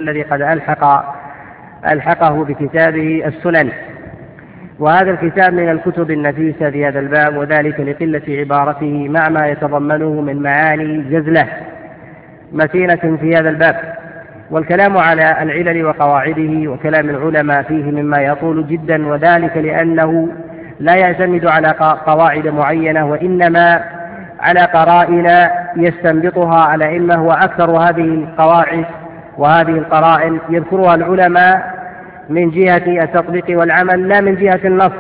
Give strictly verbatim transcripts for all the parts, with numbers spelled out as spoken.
الذي قد ألحق ألحقه بكتابه السنن، وهذا الكتاب من الكتب النفيسة في هذا الباب، وذلك لقلة عبارته مع ما يتضمنه من معاني جزلة متينة في هذا الباب. والكلام على العلل وقواعده وكلام العلماء فيه مما يطول جدا، وذلك لأنه لا يعتمد على قواعد معينة، وإنما على قرائن يستنبطها الأئمة، وأكثر هذه القواعد وهذه القرائن يذكرها العلماء من جهة التطبيق والعمل لا من جهة النص.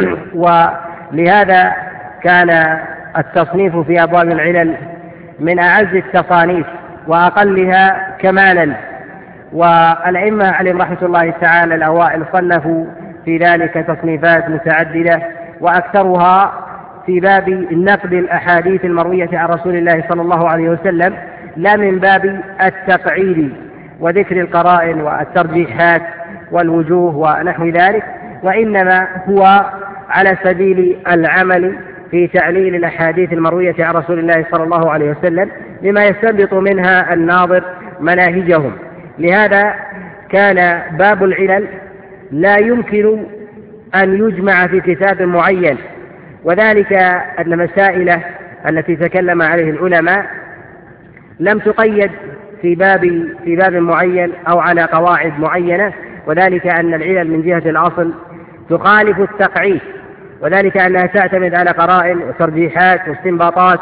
ولهذا كان التصنيف في أبواب العلل من أعز التصانيف وأقلها كمالا، والأئمة عليهم رحمة الله تعالى الأوائل صنفوا في ذلك تصنيفات متعددة، وأكثرها في باب نقد الأحاديث المروية عن رسول الله صلى الله عليه وسلم، لا من باب التقعيد وذكر القرائن والترجيحات والوجوه ونحو ذلك، وإنما هو على سبيل العمل في تعليل الأحاديث المروية عن رسول الله صلى الله عليه وسلم لما يستنبط منها الناظر مناهجهم. لهذا كان باب العلل لا يمكن أن يجمع في كتاب معين، وذلك أن مسائل التي تكلم عليه العلماء لم تقيد في باب في باب معين أو على قواعد معينة، وذلك أن العلل من جهة الأصل تخالف التقعيد، وذلك أنها تعتمد على قرائن وترجيحات واستنباطات.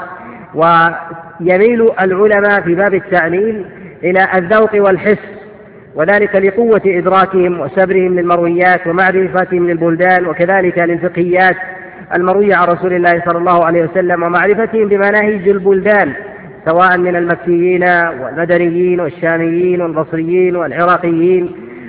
ويميل العلماء في باب التعليل إلى الذوق والحس، وذلك لقوة إدراكهم وسبرهم للمرويات ومعرفتهم للبلدان، وكذلك للفقهيات المروية عن رسول الله صلى الله عليه وسلم، ومعرفتهم بمناهج البلدان سواء من المكيين والمدنيين والشاميين والبصريين والعراقيين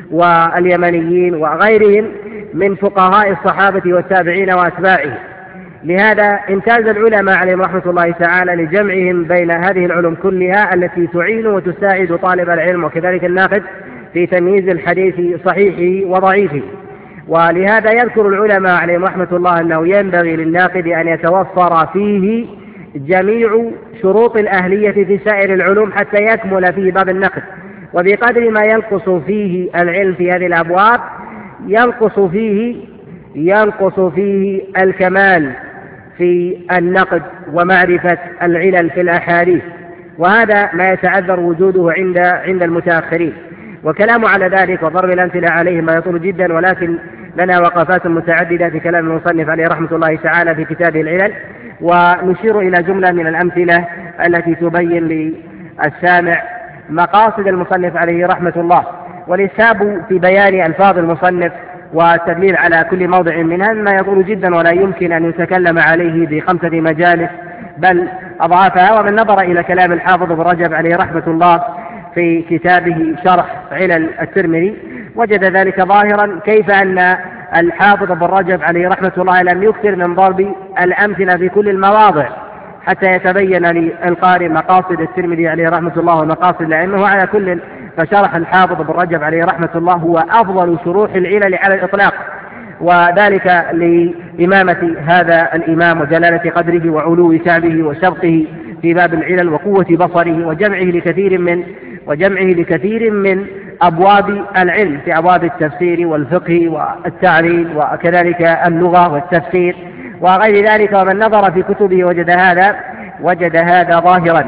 واليمنيين وغيرهم من فقهاء الصحابة والتابعين وأتباعهم. لهذا امتاز العلماء عليهم رحمة الله تعالى لجمعهم بين هذه العلوم كلها التي تعين وتساعد طالب العلم وكذلك الناقد في تمييز الحديث صحيحه وضعيفه. ولهذا يذكر العلماء عليهم رحمة الله أنه ينبغي للناقد أن يتوفر فيه جميع شروط الأهلية في سائر العلوم حتى يكمل فيه باب النقد، وبقدر ما ينقص فيه العلم في هذه الأبواب ينقص فيه ينقص فيه الكمال في النقد ومعرفة العلل في الأحاديث، وهذا ما يتعذر وجوده عند عند المتأخرين. وكلام على ذلك وضرب الأمثلة عليه ما يطول جدا، ولكن لنا وقفات متعددة في كلام المصنف عليه رحمة الله تعالى في كتابه العلل، ونشير إلى جملة من الأمثلة التي تبين للسامع مقاصد المصنف عليه رحمة الله. والإسهاب في بيان ألفاظ المصنف والتدليل على كل موضع منها ما يطول جدا ولا يمكن أن يتكلم عليه بخمسة مجالس بل أضعافها. ومن نظر إلى كلام الحافظ ابن رجب عليه رحمة الله في كتابه شرح علل الترمذي وجد ذلك ظاهرا، كيف أن الحافظ ابن رجب عليه رحمة الله لم يكثر من ضرب الأمثلة في كل المواضع حتى يتبين للقارئ مقاصد الترمذي عليه رحمة الله ومقاصد الأئمة. وعلى كل فشرح الحافظ ابن رجب عليه رحمة الله هو أفضل شروح العلل على الإطلاق، وذلك لإمامة هذا الإمام وجلالة قدره وعلو كعبه وسبقه في باب العلل وقوة بصره وجمعه لكثير من وجمعه لكثير من أبواب العلم في أبواب التفسير والفقه والتعليل وكذلك اللغة والتفسير وغير ذلك. ومن نظر في كتبه وجد هذا وجد هذا ظاهرا.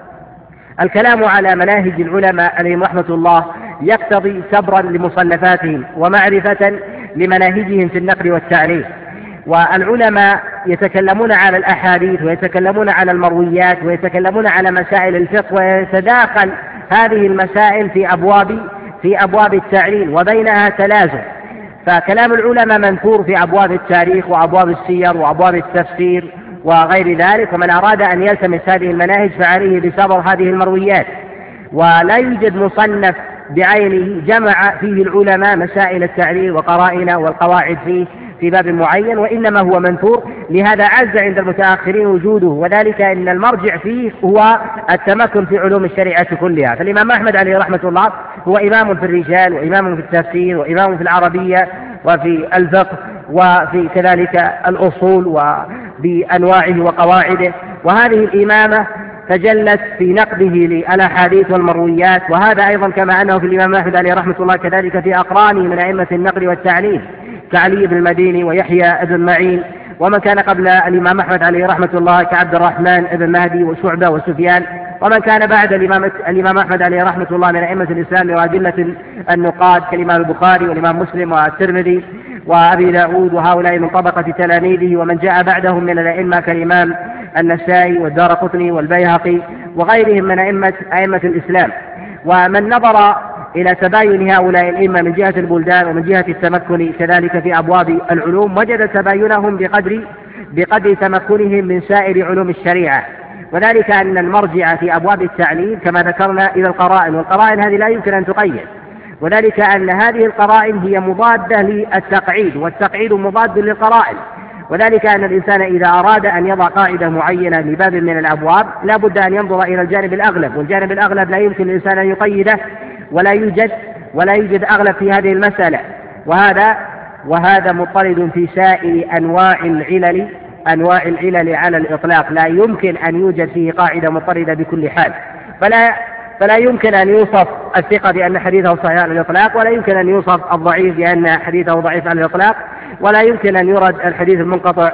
الكلام على مناهج العلماء عليهم رحمة الله يقتضي سبرا لمصنفاتهم ومعرفة لمناهجهم في النقل والتعليل. والعلماء يتكلمون على الأحاديث ويتكلمون على المرويات ويتكلمون على مسائل الفقه، ويتداخل هذه المسائل في أبواب في أبواب التعليل وبينها تلازم. فكلام العلماء منثور في أبواب التاريخ وأبواب السير وأبواب التفسير وغير ذلك، ومن أراد أن يلتمس هذه المناهج فعليه بسبر هذه المرويات. ولا يوجد مصنف بعينه جمع فيه العلماء مسائل التعليل وقرائن والقواعد فيه في باب معين، وإنما هو منثور. لهذا عز عند المتأخرين وجوده، وذلك أن المرجع فيه هو التمكن في علوم الشريعة كلها. فالإمام أحمد عليه رحمة الله هو إمام في الرجال وإمام في التفسير وإمام في العربية وفي الفقه وفي كذلك الأصول وبأنواعه وقواعده، وهذه الإمامة تجلت في نقده للأحاديث والمرويات، وهذا أيضا كما أنه في الإمام أحمد عليه رحمة الله كذلك في أقرانه من أئمة النقل والتعليل كعلي بن المديني ويحيى بن معين، ومن كان قبل الإمام أحمد عليه رحمة الله كعبد الرحمن بن مهدي وشعبة وسفيان، ومن كان بعد الإمام, الإمام أحمد عليه رحمة الله من أئمة الإسلام وأدلة النقاد كالإمام البخاري والإمام مسلم والترمذي وأبي داود، وهؤلاء من طبقة تلاميذه، ومن جاء بعدهم من الأئمة كالإمام النسائي والدارقطني والبيهقي وغيرهم من أئمة, أئمة الإسلام. ومن نظر إلى تباين هؤلاء الأئمة من جهة البلدان ومن جهة التمكن كذلك في أبواب العلوم وجد تباينهم بقدر, بقدر تمكنهم من سائر علوم الشريعة، وذلك أن المرجع في أبواب التعليل كما ذكرنا إلى القرائن، والقرائن هذه لا يمكن أن تقيد، وذلك أن هذه القرائن هي مضادة للتقعيد، والتقعيد مضاد للقرائن، وذلك أن الإنسان إذا أراد أن يضع قاعدة معينة لباب من الأبواب لا بد أن ينظر إلى الجانب الأغلب، والجانب الأغلب لا يمكن الإنسان أن يقيده، ولا يوجد ولا يوجد أغلب في هذه المسألة، وهذا وهذا مضطرد في سائر أنواع العلل أنواع العلل على الإطلاق، لا يمكن أن يوجد فيه قاعدة مضطردة بكل حال، فلا فلا يمكن أن يوصف الثقة بأن حديثه صحيح على الإطلاق، ولا يمكن أن يوصف الضعيف بأن حديثه ضعيف على الإطلاق، ولا يمكن أن يرد الحديث المنقطع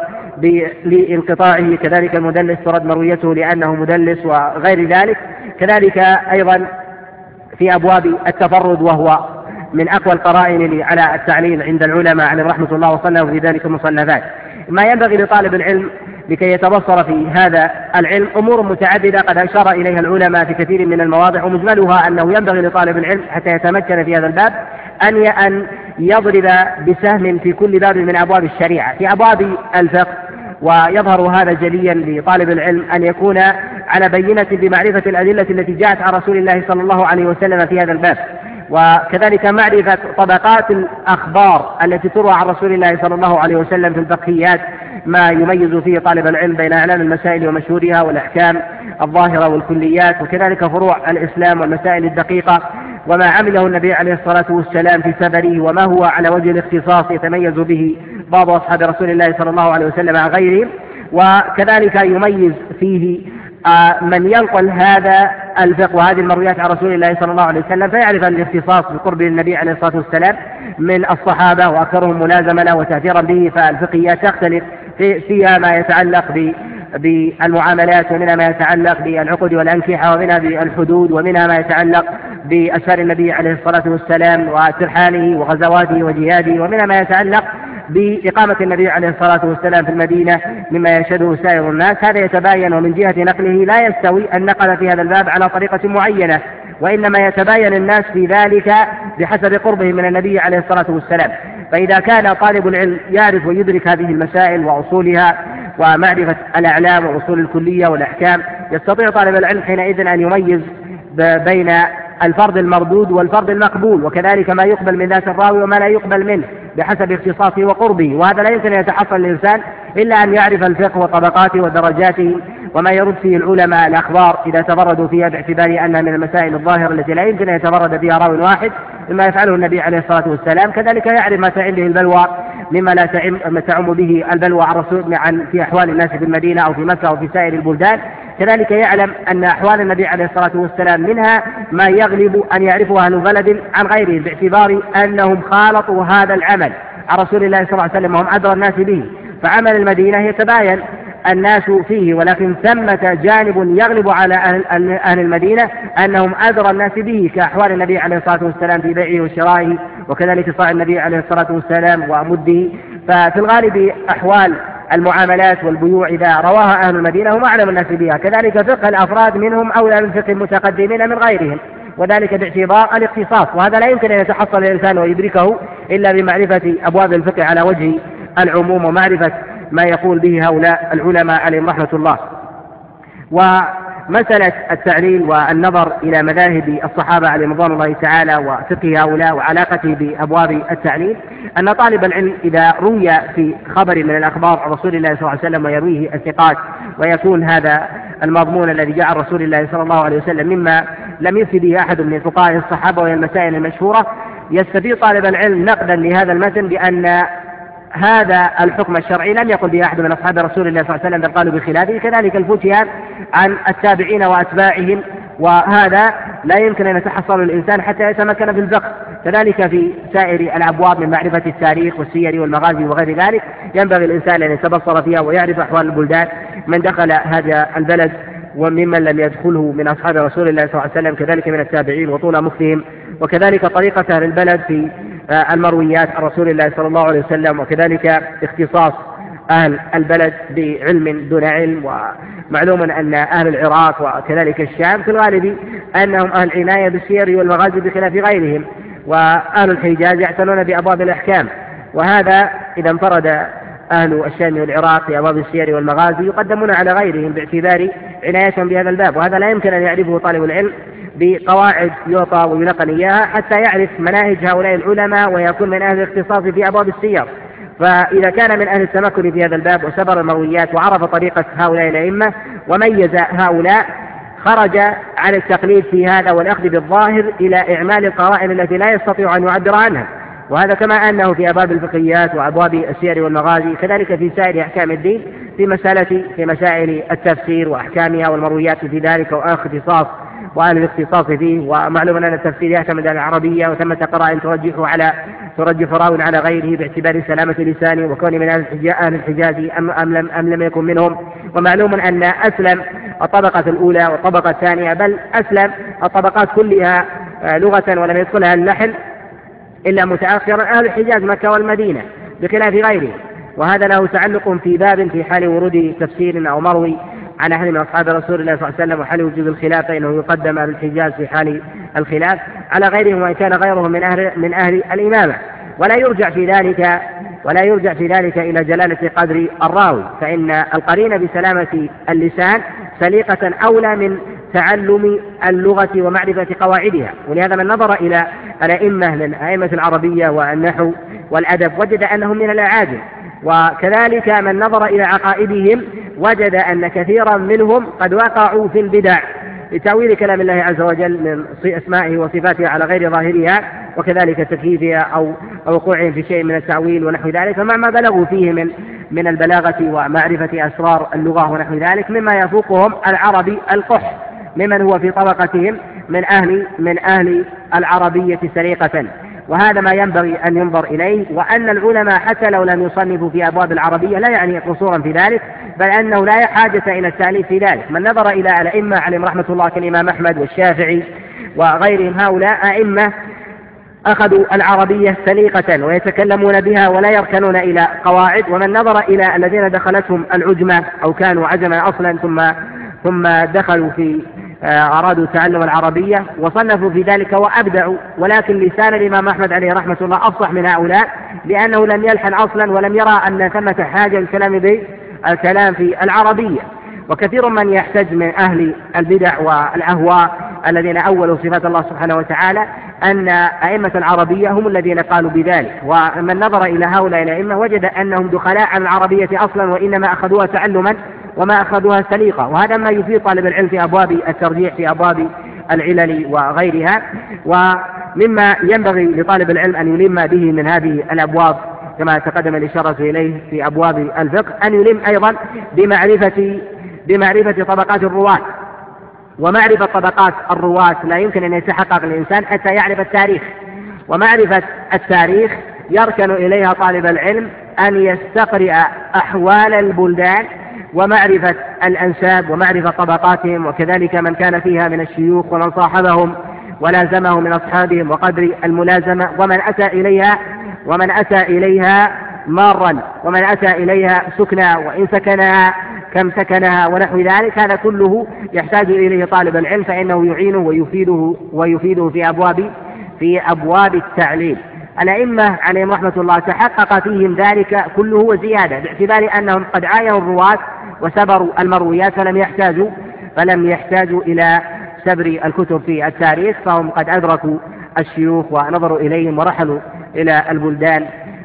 لانقطاعه، كذلك المدلس ترد مرويته لأنه مدلس وغير ذلك، كذلك أيضا في أبواب التفرد وهو من أقوى القرائن على التعليل عند العلماء عليهم رحمة الله وصلوا في ذلك المصنفات. ما ينبغي لطالب العلم لكي يتبصر في هذا العلم أمور متعددة قد أشار إليها العلماء في كثير من المواضع، ومجملها أنه ينبغي لطالب العلم حتى يتمكن في هذا الباب أن أن يضرب بسهم في كل باب من أبواب الشريعة في أبواب الفقه، ويظهر هذا جليا لطالب العلم أن يكون على بينة بمعرفة الأدلة التي جاءت عن رسول الله صلى الله عليه وسلم في هذا الباب، وكذلك معرفة طبقات الأخبار التي تروى عن رسول الله صلى الله عليه وسلم في الفقهيات، ما يميز فيه طالب العلم بين أعلام المسائل ومشهورها والأحكام الظاهرة والكليات، وكذلك فروع الإسلام والمسائل الدقيقة، وما عمله النبي عليه الصلاة والسلام في سفره، وما هو على وجه الاختصاص يتميز به بعض أصحاب رسول الله صلى الله عليه وسلم عن غيرهم، وكذلك يميز فيه من ينقل هذا الفقه وهذه المرويات عن رسول الله صلى الله عليه وسلم فيعرف الاختصاص بقرب النبي عليه الصلاة والسلام من الصحابة وأكثرهم ملازمة له وتأثيرا به، فالفقهيات تختلف فيها ما يتعلق بالمعاملات، ومنها ما يتعلق بالعقود والأنكحة، ومنها بالحدود، ومنها ما يتعلق بأسفار النبي عليه الصلاة والسلام وترحاله وغزواته وجهاده، ومنها ما يتعلق بإقامة النبي عليه الصلاة والسلام في المدينة مما يشهده سائر الناس. هذا يتباين، ومن جهة نقله لا يستوي أن نقل في هذا الباب على طريقة معينة، وإنما يتباين الناس في ذلك بحسب قربهم من النبي عليه الصلاة والسلام. فإذا كان طالب العلم يعرف ويدرك هذه المسائل وأصولها ومعرفة الأعلام وأصول الكلية والأحكام، يستطيع طالب العلم حينئذ أن يميز بين الفرد المردود والفرد المقبول، وكذلك ما يقبل من ذات الراوي وما لا يقبل منه بحسب اختصاصه وقربه، وهذا لا يمكن أن يتحصل الإنسان إلا أن يعرف الفقه وطبقاته ودرجاته وما يرد فيه العلماء الأخبار إذا تفردوا فيها، باعتبار أنها من المسائل الظاهرة التي لا يمكن أن يتفرد فيها راوي واحد مما يفعله النبي عليه الصلاة والسلام. كذلك يعرف ما تعم به البلوى مما لا تعم, تعم به البلوى عن رسول عن في أحوال الناس في المدينة أو في مكة أو في سائر البلدان. كذلك يعلم أن أحوال النبي عليه الصلاة والسلام منها ما يغلب أن يعرفه أهل بلد عن غيره، باعتبار أنهم خالطوا هذا العمل عن رسول الله صلى الله عليه وسلم وهم أدرى الناس به، فعمل المدينة يتباين الناس فيه، ولكن ثمة جانب يغلب على أهل, أهل المدينة أنهم أدرى الناس به، كأحوال النبي عليه الصلاة والسلام في بيعه وشرائه، وكذلك صاع النبي عليه الصلاة والسلام ومده. ففي الغالب أحوال المعاملات والبيوع إذا رواها أهل المدينة هم أعلم الناس بها، كذلك فقه الأفراد منهم أولى من فقه المتقدمين من غيرهم، وذلك باعتبار الاختصاص، وهذا لا يمكن أن يتحصل الإنسان ويدركه إلا بمعرفة أبواب الفقه على وجه العموم، ومعرفة ما يقول به هؤلاء العلماء عليهم رحمة الله. ومسألة التعليل والنظر إلى مذاهب الصحابة عليهم رضوان الله تعالى وفقه هؤلاء وعلاقته بأبواب التعليل، أن طالب العلم إذا روي في خبر من الأخبار عن رسول الله صلى الله عليه وسلم ويرويه الثقات، ويكون هذا المضمون الذي جاء عن رسول الله صلى الله عليه وسلم مما لم يفتي به أحد من فقهاء الصحابة وهي المسائل المشهورة، يستفيد طالب العلم نقدا لهذا المتن بأن هذا الحكم الشرعي لم يقل به أحد من أصحاب رسول الله صلى الله عليه وسلم بل قالوا بخلافه. كذلك الفتيان عن التابعين وأتباعهم، وهذا لا يمكن أن يتحصل الإنسان حتى يتمكن في الفقه. كذلك في سائر الأبواب من معرفة التاريخ والسير والمغازي وغير ذلك ينبغي الإنسان أن يتبصر فيها ويعرف أحوال البلدان، من دخل هذا البلد وممن لم يدخله من أصحاب رسول الله صلى الله عليه وسلم، كذلك من التابعين وطول مكثهم، وكذلك طريقة أهل البلد في المرويات عن رسول الله صلى الله عليه وسلم، وكذلك اختصاص أهل البلد بعلم دون علم. ومعلوم أن أهل العراق وكذلك الشام في الغالب أنهم أهل عناية بالسير والمغازي بخلاف غيرهم، وأهل الحجاز يعتنون بأبواب الأحكام. وهذا إذا انفرد أهل الشام والعراق في أبواب السير والمغازي يقدمون على غيرهم باعتبار عنايتهم بهذا الباب، وهذا لا يمكن أن يعرفه طالب العلم بقواعد يعطى ويلقن إياها حتى يعرف مناهج هؤلاء العلماء ويكون من أهل الاختصاص في أبواب السير. فإذا كان من أهل التمكن في هذا الباب وسبر المرويات وعرف طريقة هؤلاء الأئمة وميز هؤلاء، خرج عن التقليد في هذا والأخذ بالظاهر إلى إعمال القرائن التي لا يستطيع أن يعبر عنها. وهذا كما أنه في أبواب الفقهيات وأبواب السير والمغازي، كذلك في سائر أحكام الدين في مسألة في مسائل التفسير وأحكامها والمرويات في ذلك واختصاص وأهل الاختصاص فيه. ومعلوم أن التفسير يعتمد على العربية، وثمة قرائن ترجح على ترجح راو على غيره باعتبار سلامة لسانه وكون من أهل الحجاز أم, أم, لم أم لم يكن منهم. ومعلوم أن أسلم الطبقة الأولى والطبقة الثانية، بل أسلم الطبقات كلها لغة ولم يدخلها اللحن إلا متأخرا أهل الحجاز مكة والمدينة بخلاف غيره. وهذا له تعلق في باب في حال ورود تفسير أو مروي عن أحد من أصحاب رسول الله صلى الله عليه وسلم وحال وجود الخلاف، فإنه يقدم أهل الحجاز في حال الخلاف على غيرهم وإن كان غيرهم من أهل من أهل الإمامة. ولا يرجع في ذلك ولا يرجع في ذلك إلى جلالة قدر الراوي، فإن القرين بسلامة اللسان سليقة أولى من تعلم اللغة ومعرفة قواعدها. ولهذا من نظر إلى الأئمة من أئمة العربية والنحو والأدب وجد أنهم من الأعاجم، وكذلك من نظر إلى عقائدهم وجد أن كثيرا منهم قد وقعوا في البدع لتأويل كلام الله عز وجل من أسمائه وصفاته على غير ظاهرها، وكذلك تكييفها أو وقوعهم في شيء من التأويل ونحو ذلك، فمع ما بلغوا فيه من من البلاغة ومعرفة أسرار اللغة ونحو ذلك مما يفوقهم العربي القح ممن هو في طبقتهم من أهل من أهل العربية سريقة. وهذا ما ينبغي أن ينظر إليه، وأن العلماء حتى لو لم يصنفوا في أبواب العربية لا يعني قصورا في ذلك، بل أنه لا حاجة إلى التأليف في ذلك. من نظر إلى الأئمة عليهم رحمة الله كالإمام أحمد والشافعي وغيرهم، هؤلاء أئمة أخذوا العربية سليقة ويتكلمون بها ولا يركنون إلى قواعد. ومن نظر إلى الذين دخلتهم العجمة أو كانوا عجما أصلا ثم ثم دخلوا في أرادوا تعلم العربية وصنفوا في ذلك وأبدعوا، ولكن لسان الإمام أحمد عليه رحمة الله أفصح من هؤلاء، لأنه لم يلحن أصلا ولم يرى أن ثمة حاجة للكلام بالكلام في العربية. وكثير من يحتج من أهل البدع والأهواء الذين أولوا صفات الله سبحانه وتعالى أن أئمة العربية هم الذين قالوا بذلك، ومن نظر إلى هؤلاء الأئمة وجد أنهم دخلاء عن العربية أصلا، وإنما أخذوها تعلما وما أخذوها سليقة. وهذا ما يفيد طالب العلم في أبواب الترجيح في أبواب العلل وغيرها. ومما ينبغي لطالب العلم أن يلم به من هذه الأبواب كما تقدم الإشارة إليه في أبواب الفقه أن يلم أيضا بمعرفة بمعرفة طبقات الرواة. ومعرفة طبقات الرواة لا يمكن أن يتحقق الإنسان حتى يعرف التاريخ، ومعرفة التاريخ يركن إليها طالب العلم أن يستقرئ أحوال البلدان ومعرفة الأنساب ومعرفة طبقاتهم، وكذلك من كان فيها من الشيوخ ومن صاحبهم ولازمه من أصحابهم وقدر الملازمة، ومن أتى إليها ومن أتى إليها مارا، ومن أتى إليها سكنا وإن سكنها كم سكنها ونحو ذلك. هذا كله يحتاج إليه طالب العلم، فإنه يعينه ويفيده ويفيده في أبواب في أبواب التعليم. الأئمة عليهم رحمة الله تحقق فيهم ذلك كله وزيادة، باعتبار أنهم قد عاينوا الرواة وسبروا المرويات فلم يحتاجوا فلم يحتاجوا إلى سبر الكتب في التاريخ، فهم قد أدركوا الشيوخ ونظروا إليهم ورحلوا إلى البلدان.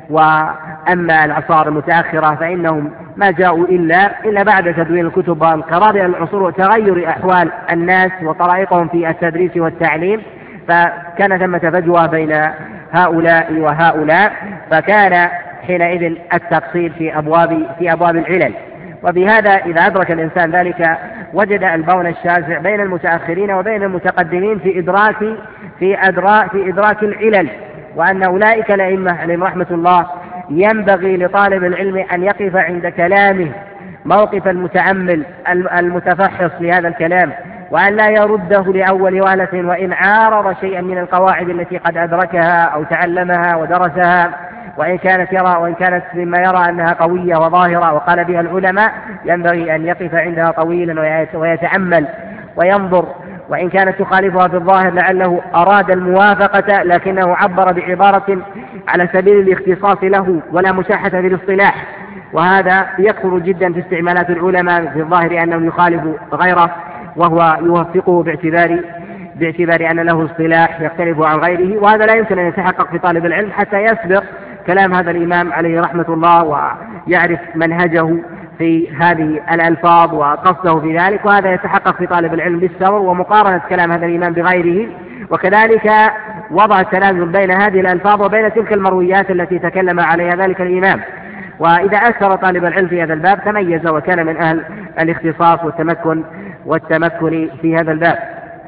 وأما العصار المتأخرة فإنهم ما جاءوا إلا إلا بعد تدوين الكتب وانقراض العصور وتغير أحوال الناس وطرائقهم في التدريس والتعليم، فكان ثمة فجوة بين هؤلاء وهؤلاء. فكان حينئذ التقصير في أبواب في أبواب العلل. وبهذا إذا أدرك الإنسان ذلك وجد البون الشاسع بين المتأخرين وبين المتقدمين في إدراك في أدراك في إدراك العلل، وأن أولئك الأئمة عليهم رحمة الله ينبغي لطالب العلم أن يقف عند كلامه موقف المتأمل المتفحص لهذا الكلام، وأن لا يرده لأول وهلة وإن عارض شيئا من القواعد التي قد أدركها أو تعلمها ودرسها، وإن كانت يرى وإن كانت مما يرى أنها قوية وظاهرة وقال بها العلماء ينبغي أن يقف عندها طويلا ويتأمل وينظر، وإن كانت تخالفها في الظاهر لعله أراد الموافقة لكنه عبر بعبارة على سبيل الاختصاص له ولا مشاحة في الاصطلاح، وهذا يكثر جدا في استعمالات العلماء في الظاهر أنه يخالف غيره وهو يوفقه باعتبار باعتبار أن له اصطلاح يختلف عن غيره، وهذا لا يمكن أن يتحقق في طالب العلم حتى يسبق كلام هذا الإمام عليه رحمة الله ويعرف منهجه في هذه الألفاظ وقصده في ذلك، وهذا يتحقق في طالب العلم بالسور ومقارنة كلام هذا الإمام بغيره، وكذلك وضع التلازم بين هذه الألفاظ وبين تلك المرويات التي تكلم عليها ذلك الإمام. وإذا أثر طالب العلم في هذا الباب تميز وكان من أهل الاختصاص والتمكن والتمكن في هذا الباب،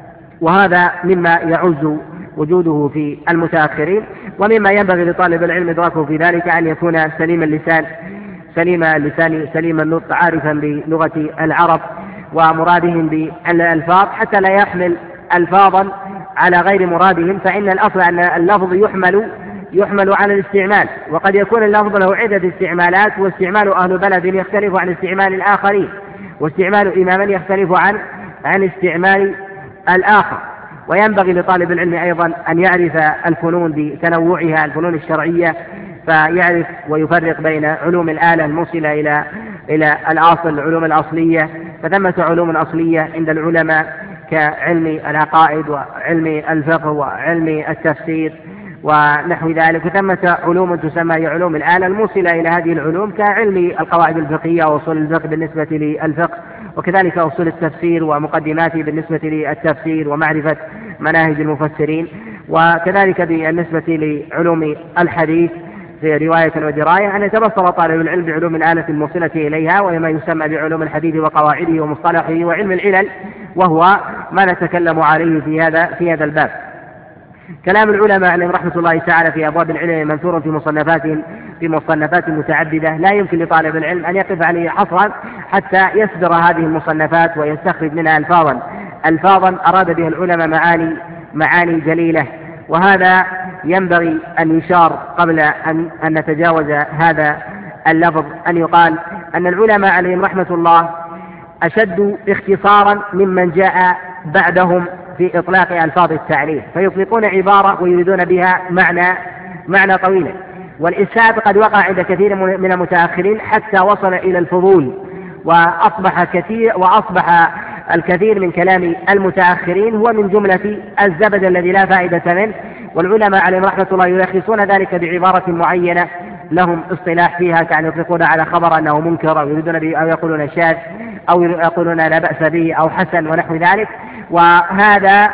وهذا مما يعز وجوده في المتأخرين، ومما ينبغي لطالب العلم إدراكه في ذلك أن يكون سليم اللسان سليم اللسان سليم النطق عارفا بلغة العرب ومرادهم بالألفاظ حتى لا يحمل ألفاظا على غير مرادهم، فإن الأصل أن اللفظ يحمل يحمل على الاستعمال، وقد يكون اللفظ له عدة استعمالات، واستعمال أهل بلد يختلف عن استعمال الآخرين، واستعمال إماما يختلف عن عن استعمال الآخر. وينبغي لطالب العلم أيضا أن يعرف الفنون بتنوعها الفنون الشرعية، فيعرف ويفرق بين علوم الآلة الموصلة إلى إلى الأصل العلوم الأصلية، فثمة علوم أصلية عند العلماء كعلم العقائد وعلم الفقه وعلم التفسير ونحو ذلك، وثمة علوم تسمى علوم الآلة الموصلة إلى هذه العلوم كعلم القواعد الفقهية وأصول الفقه بالنسبة للفقه، وكذلك أصول التفسير ومقدماته بالنسبة للتفسير ومعرفة مناهج المفسرين، وكذلك بالنسبة لعلوم الحديث في رواية ودراية أن يتبصر طالب العلم بعلوم الآلة الموصلة إليها وهي ما يسمى بعلوم الحديث وقواعده ومصطلحه وعلم العلل، وهو ما نتكلم عليه في هذا في هذا الباب. كلام العلماء عليهم رحمة الله تعالى في أبواب العلم منثور في مصنفاتهم في مصنفات متعددة، لا يمكن لطالب العلم أن يقف عليه حصرا حتى يصدر هذه المصنفات ويستخرج منها ألفاظا ألفاظا أراد بها العلماء معاني معاني جليلة، وهذا ينبغي أن يشار قبل أن, أن نتجاوز هذا اللفظ أن يقال أن العلماء عليهم رحمة الله أشد اختصارا ممن جاء بعدهم في إطلاق ألفاظ التعريف، فيطلقون عبارة ويريدون بها معنى معنى طويلا، والإسهاب قد وقع عند كثير من المتأخرين حتى وصل إلى الفضول، وأصبح كثير وأصبح الكثير من كلام المتأخرين هو من جملة الزبد الذي لا فائدة منه، والعلماء عليهم رحمة الله يلخصون ذلك بعبارة معينة لهم اصطلاح فيها، كأن يطلقون على خبر أنه منكر أو يريدون به أو يقولون شاذ أو يقولون لا بأس به أو حسن ونحو ذلك، وهذا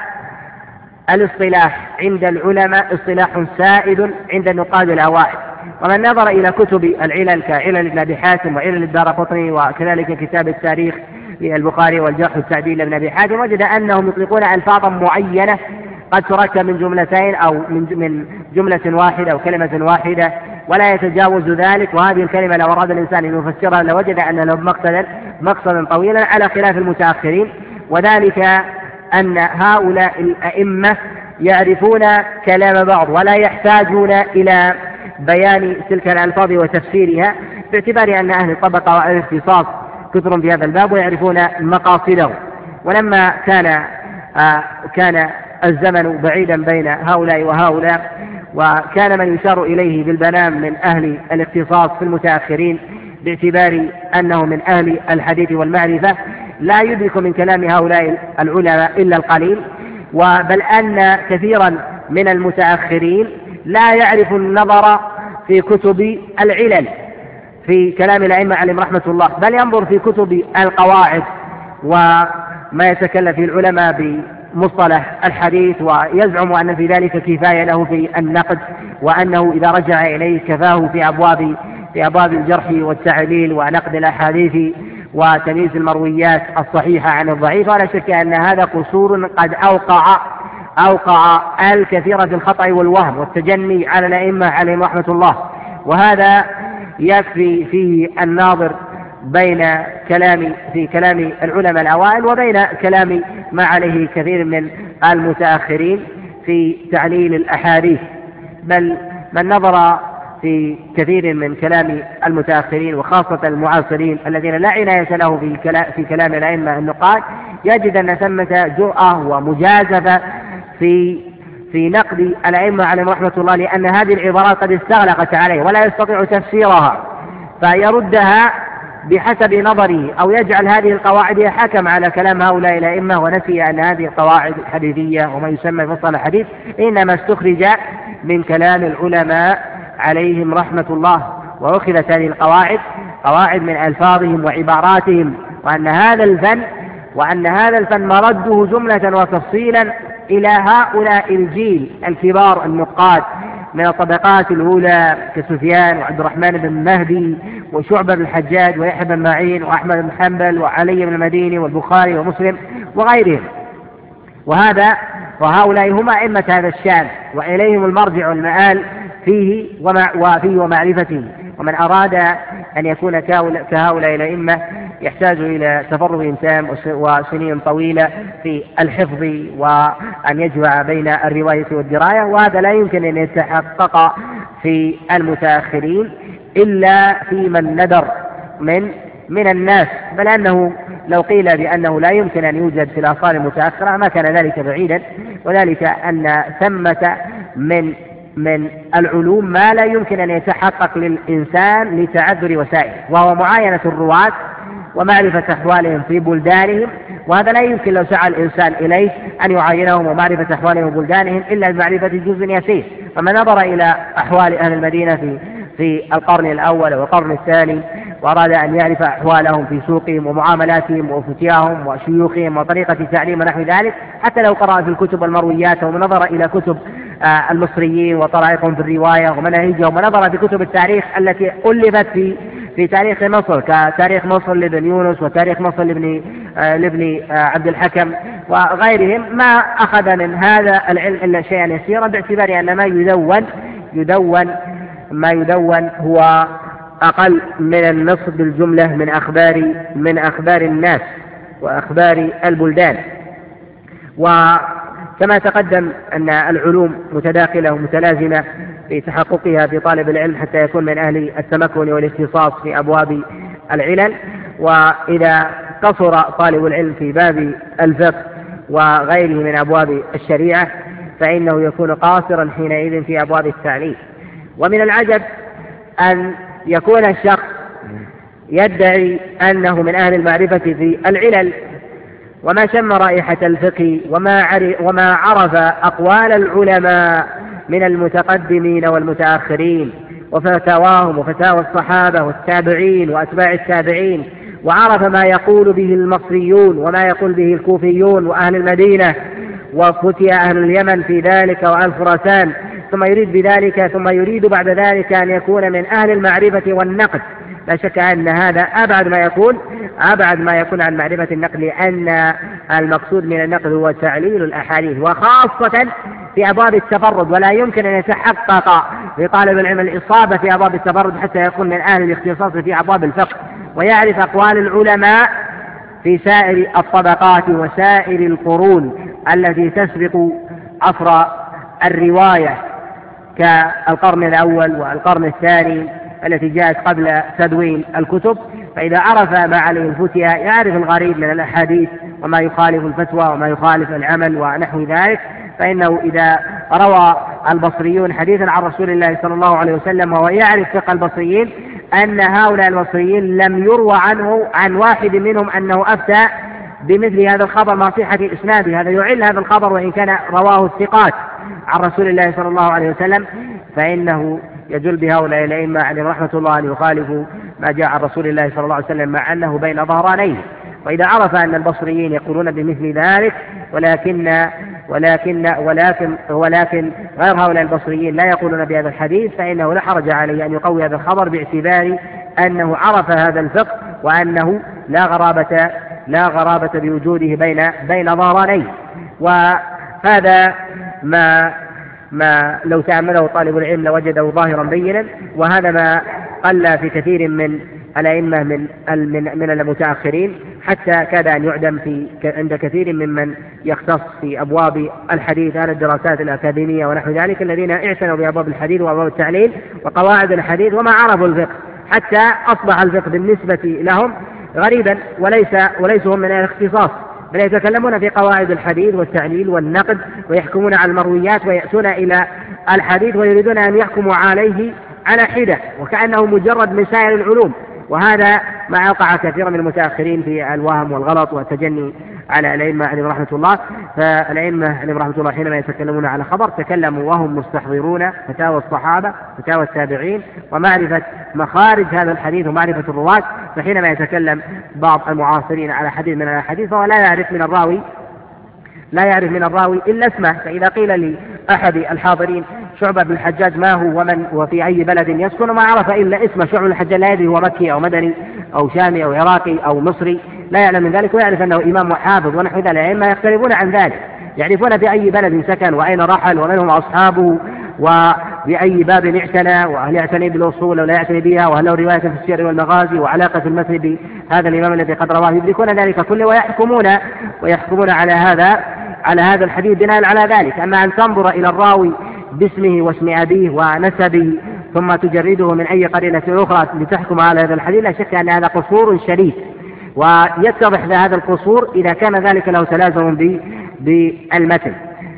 الاصطلاح عند العلماء اصطلاح سائد عند النقاد الأوائل. ومن نظر إلى كتب العلل كعلل ابن أبي حاتم وعلل الدارقطني وكذلك كتاب التاريخ للبخاري والجرح والتعديل لابن أبي حاتم وجد أنهم يطلقون ألفاظا معينة قد تركب من جملتين أو من جملة واحدة أو كلمة واحدة ولا يتجاوز ذلك، وهذه الكلمة لو أراد الإنسان أن يفسرها لوجد أن له مقصدا مقصدا طويلا على خلاف المتأخرين، وذلك أن هؤلاء الأئمة يعرفون كلام بعض ولا يحتاجون إلى بيان تلك الألفاظ وتفسيرها، باعتبار أن أهل الطبقة وأهل الاختصاص كثر في هذا الباب ويعرفون مقاصده. ولما كان آه كان الزمن بعيدا بين هؤلاء وهؤلاء، وكان من يشار إليه بالبنام من أهل الاختصاص في المتأخرين باعتبار أنه من أهل الحديث والمعرفة، لا يدرك من كلام هؤلاء العلماء إلا القليل، وبل أن كثيرا من المتأخرين لا يعرف النظر في كتب العلل في كلام الأئمة عليهم رحمة الله، بل ينظر في كتب القواعد وما يتكلم في العلماء مصطلح الحديث، ويزعم أن في ذلك كفاية له في النقد، وأنه إذا رجع إليه كفاه في أبواب في أبواب الجرح والتعديل ونقد الأحاديث وتمييز المرويات الصحيحة عن الضعيف. ولا شك أن هذا قصور قد أوقع أوقع الكثير في الخطأ والوهم والتجني على الأئمة عليهم رحمة الله. وهذا يكفي فيه الناظر بين كلام في كلام العلماء الأوائل وبين كلام ما عليه كثير من المتأخرين في تعليل الأحاديث. بل من نظر في كثير من كلام المتأخرين وخاصة المعاصرين الذين لا عناية له في كلام, في كلام الأئمة النقاد يجد أن ثمة جرأة ومجازفة في في نقد الأئمة عليهم رحمة الله، لأن هذه العبارات قد استغلقت عليه ولا يستطيع تفسيرها، فيردها بحسب نظره أو يجعل هذه القواعد حكم على كلام هؤلاء الأئمة، ونسي أن هذه القواعد الحديثية وما يسمى مصطلح الحديث إنما استخرج من كلام العلماء عليهم رحمة الله، وأخذت هذه القواعد قواعد من ألفاظهم وعباراتهم، وأن هذا الفن وأن هذا الفن مرده جملة وتفصيلا إلى هؤلاء الجيل الكبار النقاد من الطبقات الأولى كسفيان وعبد الرحمن بن مهدي وشعبة بن الحجاج ويحيى بن معين وأحمد بن حنبل وعلي بن المديني والبخاري ومسلم وغيرهم. وهذا وهؤلاء هم أئمة هذا الشأن، وإليهم المرجع والمآل فيه وفيه ومعرفته. ومن أراد أن يكون كهؤلاء الأئمة يحتاج إلى تفرغ تام وسنين طويلة في الحفظ وأن يجمع بين الرواية والدراية، وهذا لا يمكن أن يتحقق في المتأخرين إلا في من ندر من من الناس، بل أنه لو قيل بأنه لا يمكن أن يوجد في الآثار المتأخرة ما كان ذلك بعيدا، وذلك أن ثمة من من العلوم ما لا يمكن أن يتحقق للإنسان لتعذر وسائل، وهو معاينة الرواة ومعرفة أحوالهم في بلدانهم، وهذا لا يمكن لو سعى الإنسان إليه أن يعاينهم ومعرفة أحوالهم وبلدانهم إلا بمعرفة جزء يسير. فمن نظر إلى أحوال أهل المدينة في في القرن الأول والقرن الثاني وأراد أن يعرف أحوالهم في سوقهم ومعاملاتهم وفتياهم وشيوخهم وطريقة تعليم ونحو ذلك، حتى لو قرأ في الكتب المرويات ونظر إلى كتب المصريين وطرائقهم في الرواية ومناهجهم، ونظر في كتب التاريخ التي ألفت في في تاريخ مصر كتاريخ مصر لابن يونس وتاريخ مصر لابن لابن عبد الحكم وغيرهم، ما أخذ من هذا العلم إلا شيئا يسيرا، باعتبار أن ما يدون يدون ما يدون هو أقل من النصف بالجملة من أخبار من أخبار الناس وأخبار البلدان. وكما تقدم أن العلوم متداخلة ومتلازمة في تحققها في طالب العلم حتى يكون من أهل التمكن والاختصاص في أبواب العلل، وإذا قصر طالب العلم في باب الفقه وغيره من أبواب الشريعة فإنه يكون قاصرا حينئذ في أبواب التعليم. ومن العجب أن يكون الشخص يدعي أنه من أهل المعرفة في العلل وما شم رائحة الفقه وما عرف أقوال العلماء من المتقدمين والمتأخرين وفتاواهم وفتاوى الصحابة والتابعين وأتباع التابعين، وعرف ما يقول به المصريون وما يقول به الكوفيون وأهل المدينة وفتي أهل اليمن في ذلك وأهل خراسان، ثم يريد بذلك ثم يريد بعد ذلك أن يكون من أهل المعرفة والنقد. لا شك أن هذا أبعد ما يكون أبعد ما يكون عن معرفة النقد، لأن المقصود من النقد هو تعليل الأحاديث وخاصة في أبواب التفرد، ولا يمكن أن يتحقق لطالب العلم الإصابة في أبواب التفرد حتى يكون من أهل الاختصاص في أبواب الفقه ويعرف أقوال العلماء في سائر الطبقات وسائر القرون التي تسبق عصر الرواية كالقرن الأول والقرن الثاني التي جاءت قبل تدوين الكتب. فإذا عرف ما عليه الفتية يعرف الغريب من الأحاديث وما يخالف الفتوى وما يخالف العمل ونحو ذلك، فإنه إذا روى البصريون حديثا عن رسول الله صلى الله عليه وسلم وهو يعرف فقه البصريين أن هؤلاء البصريين لم يروى عنه عن واحد منهم أنه أفتى بمثل هذا الخبر مع صحة إسناده، هذا يعل هذا الخبر وإن كان رواه الثقات عن رسول الله صلى الله عليه وسلم، فإنه يدل بهؤلاء الأئمة عليهم رحمة الله أن يخالفوا ما جاء عن رسول الله صلى الله عليه وسلم مع أنه بين ظهرانيه. وإذا عرف أن البصريين يقولون بمثل ذلك ولكن ولكن ولكن ولكن غير هؤلاء البصريين لا يقولون بهذا الحديث، فإنه لا حرج عليه أن يقوي هذا الخبر باعتبار أنه عرف هذا الفقه وأنه لا غرابة لا غرابة بوجوده بين بين ظهرانين. وهذا ما ما لو تأمله طالب العلم لوجده ظاهرا بينا، وهذا ما قل في كثير من الأئمة من من من المتأخرين، حتى كاد أن يعدم في عند كثير ممن يختص في أبواب الحديث على الدراسات الأكاديمية ونحو ذلك، الذين اعتنوا بأبواب الحديث وأبواب التعليل وقواعد الحديث وما عرفوا الفقه، حتى أصبح الفقه بالنسبة لهم غريبا وليس وليسوا هم من الاختصاص، بل يتكلمون في قواعد الحديث والتعليل والنقد ويحكمون على المرويات ويأتون إلى الحديث ويريدون أن يحكموا عليه على حدة وكأنه مجرد مسائل العلوم. وهذا ما أوقع كثيرا من المتأخرين في الوهم والغلط والتجني على الأئمة عليهم رحمة الله. فالأئمة عليهم رحمة الله حينما يتكلمون على خبر تكلموا وهم مستحضرون فتاوى الصحابة فتاوى التابعين ومعرفة مخارج هذا الحديث ومعرفة الرواة. فحينما يتكلم بعض المعاصرين على حديث من الحديث فهو لا يعرف من الراوي لا يعرف من الراوي إلا اسمه. فإذا قيل لأحد الحاضرين شعبة بن الحجاج ما هو ومن وفي أي بلد يسكن ما عرف إلا اسمه شعبة بن الحجاج، لا يدري هو مكي أو مدني أو شامي أو عراقي أو مصري، لا يعلم من ذلك، ويعرف أنه إمام وحافظ ونحو ذلك. الأئمة يختلفون عن ذلك، يعرفون في أي بلد سكن وأين رحل ومن هم أصحابه وبأي باب اعتنى وهل يعتني بالأصول أو لا يعتني بها وهل له رواية في السير والمغازي وعلاقة المتن بهذا الإمام الذي قد رواه، يدركون ذلك كله ويحكمون ويحكمون على هذا على هذا الحديث بناء على ذلك. أما أن تنظر إلى الراوي باسمه واسم أبيه ونسبه ثم تجرده من أي قرينة أخرى لتحكم على هذا الحديث، لا شك أن هذا قصور شديد، ويتضح هذا القصور إذا كان ذلك له تلازم بالمتن،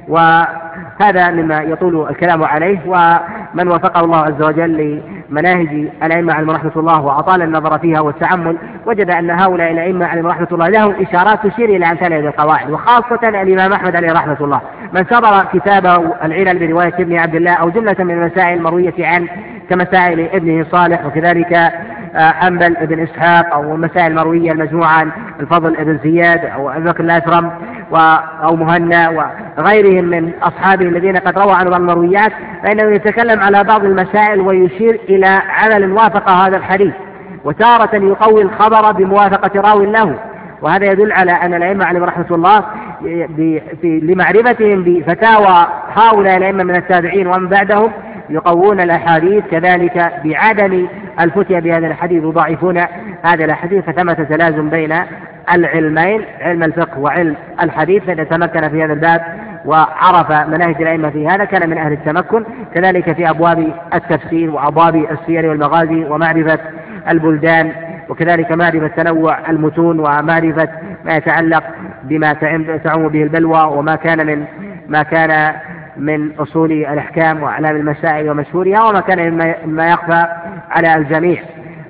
وهذا مما يطول الكلام عليه. ومن وفقه الله عز وجل لمناهج الأئمة عليهم رحمة الله وأطال النظر فيها والتعمل وجد أن هؤلاء الأئمة عليهم رحمة الله لهم إشارات تشير إلى أمثال هذه القواعد، وخاصة الإمام أحمد عليه رحمة الله من صدر كتابه العلل برواية ابن عبد الله أو جملة من المسائل المروية عنه كمسائل ابنه صالح وكذلك حنبل بن إسحاق أو مسائل مروية المجموعة عن الفضل بن زياد أو أبي بكر الأثرم أو مهنا وغيرهم من أصحابه الذين قد روى عنهم المرويات، فإنه يتكلم على بعض المسائل ويشير إلى عمل وافق هذا الحديث، وتارة يقوي الخبر بموافقة راو له. وهذا يدل على أن الأئمة عليهم رحمة الله لمعرفتهم بفتاوى هؤلاء الأئمة من التابعين ومن بعدهم يقوون الأحاديث كذلك بعدم الفتية بهذا الحديث وضعيفون هذا الحديث. فثمة تلازم بين العلمين علم الفقه وعلم الحديث، فإذا تمكن في هذا الباب وعرف مناهج الأئمة في هذا كان من أهل التمكن. كذلك في أبواب التفسير وأبواب السير والمغازي ومعرفة البلدان وكذلك معرفة تنوع المتون ومعرفة ما يتعلق بما تعم به البلوى وما كان من ما كان من أصول الأحكام وأعلام المسائل ومشهورها وما كان مما يخفى على الجميع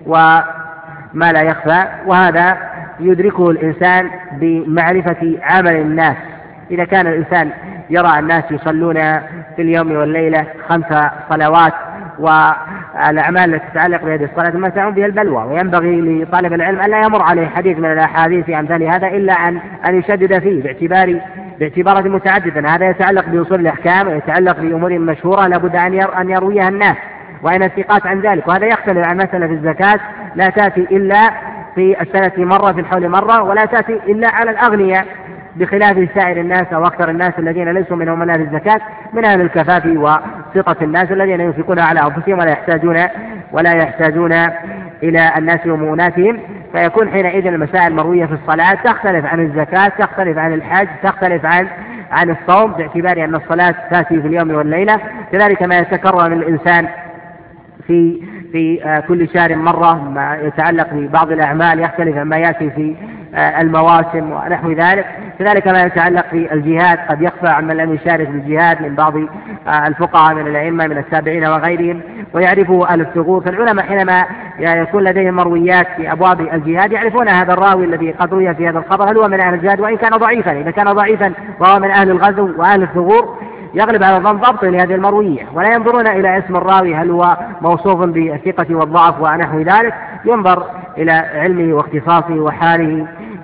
وما لا يخفى. وهذا يدركه الإنسان بمعرفة عمل الناس. إذا كان الإنسان يرى الناس يصلون في اليوم والليلة خمس صلوات والأعمال التي تتعلق بهذه الصلاة ما تعم بها البلوى، وينبغي لطالب العلم أن لا يمر عليه حديث من الأحاديث في أمثال هذا إلا أن أن يشدد فيه باعتبار باعتبارات متعددة. هذا يتعلق بأصول الأحكام ويتعلق بأمور مشهورة لابد أن أن يرويها الناس وأن الثقات عن ذلك. وهذا يختلف عن مسألة في الزكاة لا تأتي إلا في السنة مرة في الحول مرة ولا تأتي إلا على الأغنياء بخلاف سائر الناس أو أكثر الناس الذين ليسوا منهم من أهل الزكاة من أهل الكفاف وثقة الناس الذين ينفقون على أنفسهم ولا يحتاجون ولا يحتاجون إلى الناس ومؤوناتهم. فيكون حينئذ المسائل المروية في الصلاة تختلف عن الزكاة، تختلف عن الحج، تختلف عن عن الصوم باعتبار أن الصلاة تأتي في اليوم والليلة. كذلك ما يتكرر من الإنسان في في كل شهر مرة ما يتعلق ببعض الأعمال يختلف عما يأتي في المواسم ونحو ذلك. كذلك ما يتعلق في الجهاد قد يخفى عن من لم يشارك في الجهاد من بعض الفقهاء من الأئمة من التابعين وغيرهم ويعرفه أهل الثغور. فالعلماء حينما يكون لديهم مرويات في أبواب الجهاد يعرفون هذا الراوي الذي قد روي في هذا الخبر هل هو من أهل الجهاد وإن كان ضعيفا. إذا كان ضعيفا وهو من أهل الغزو وأهل الثغور يغلب على ظن ضبط لهذه المروية، ولا ينظرون إلى اسم الراوي هل هو موصوف بالثقة والضعف ونحو ذلك، ينظر إلى علمه واختصاصه وحاله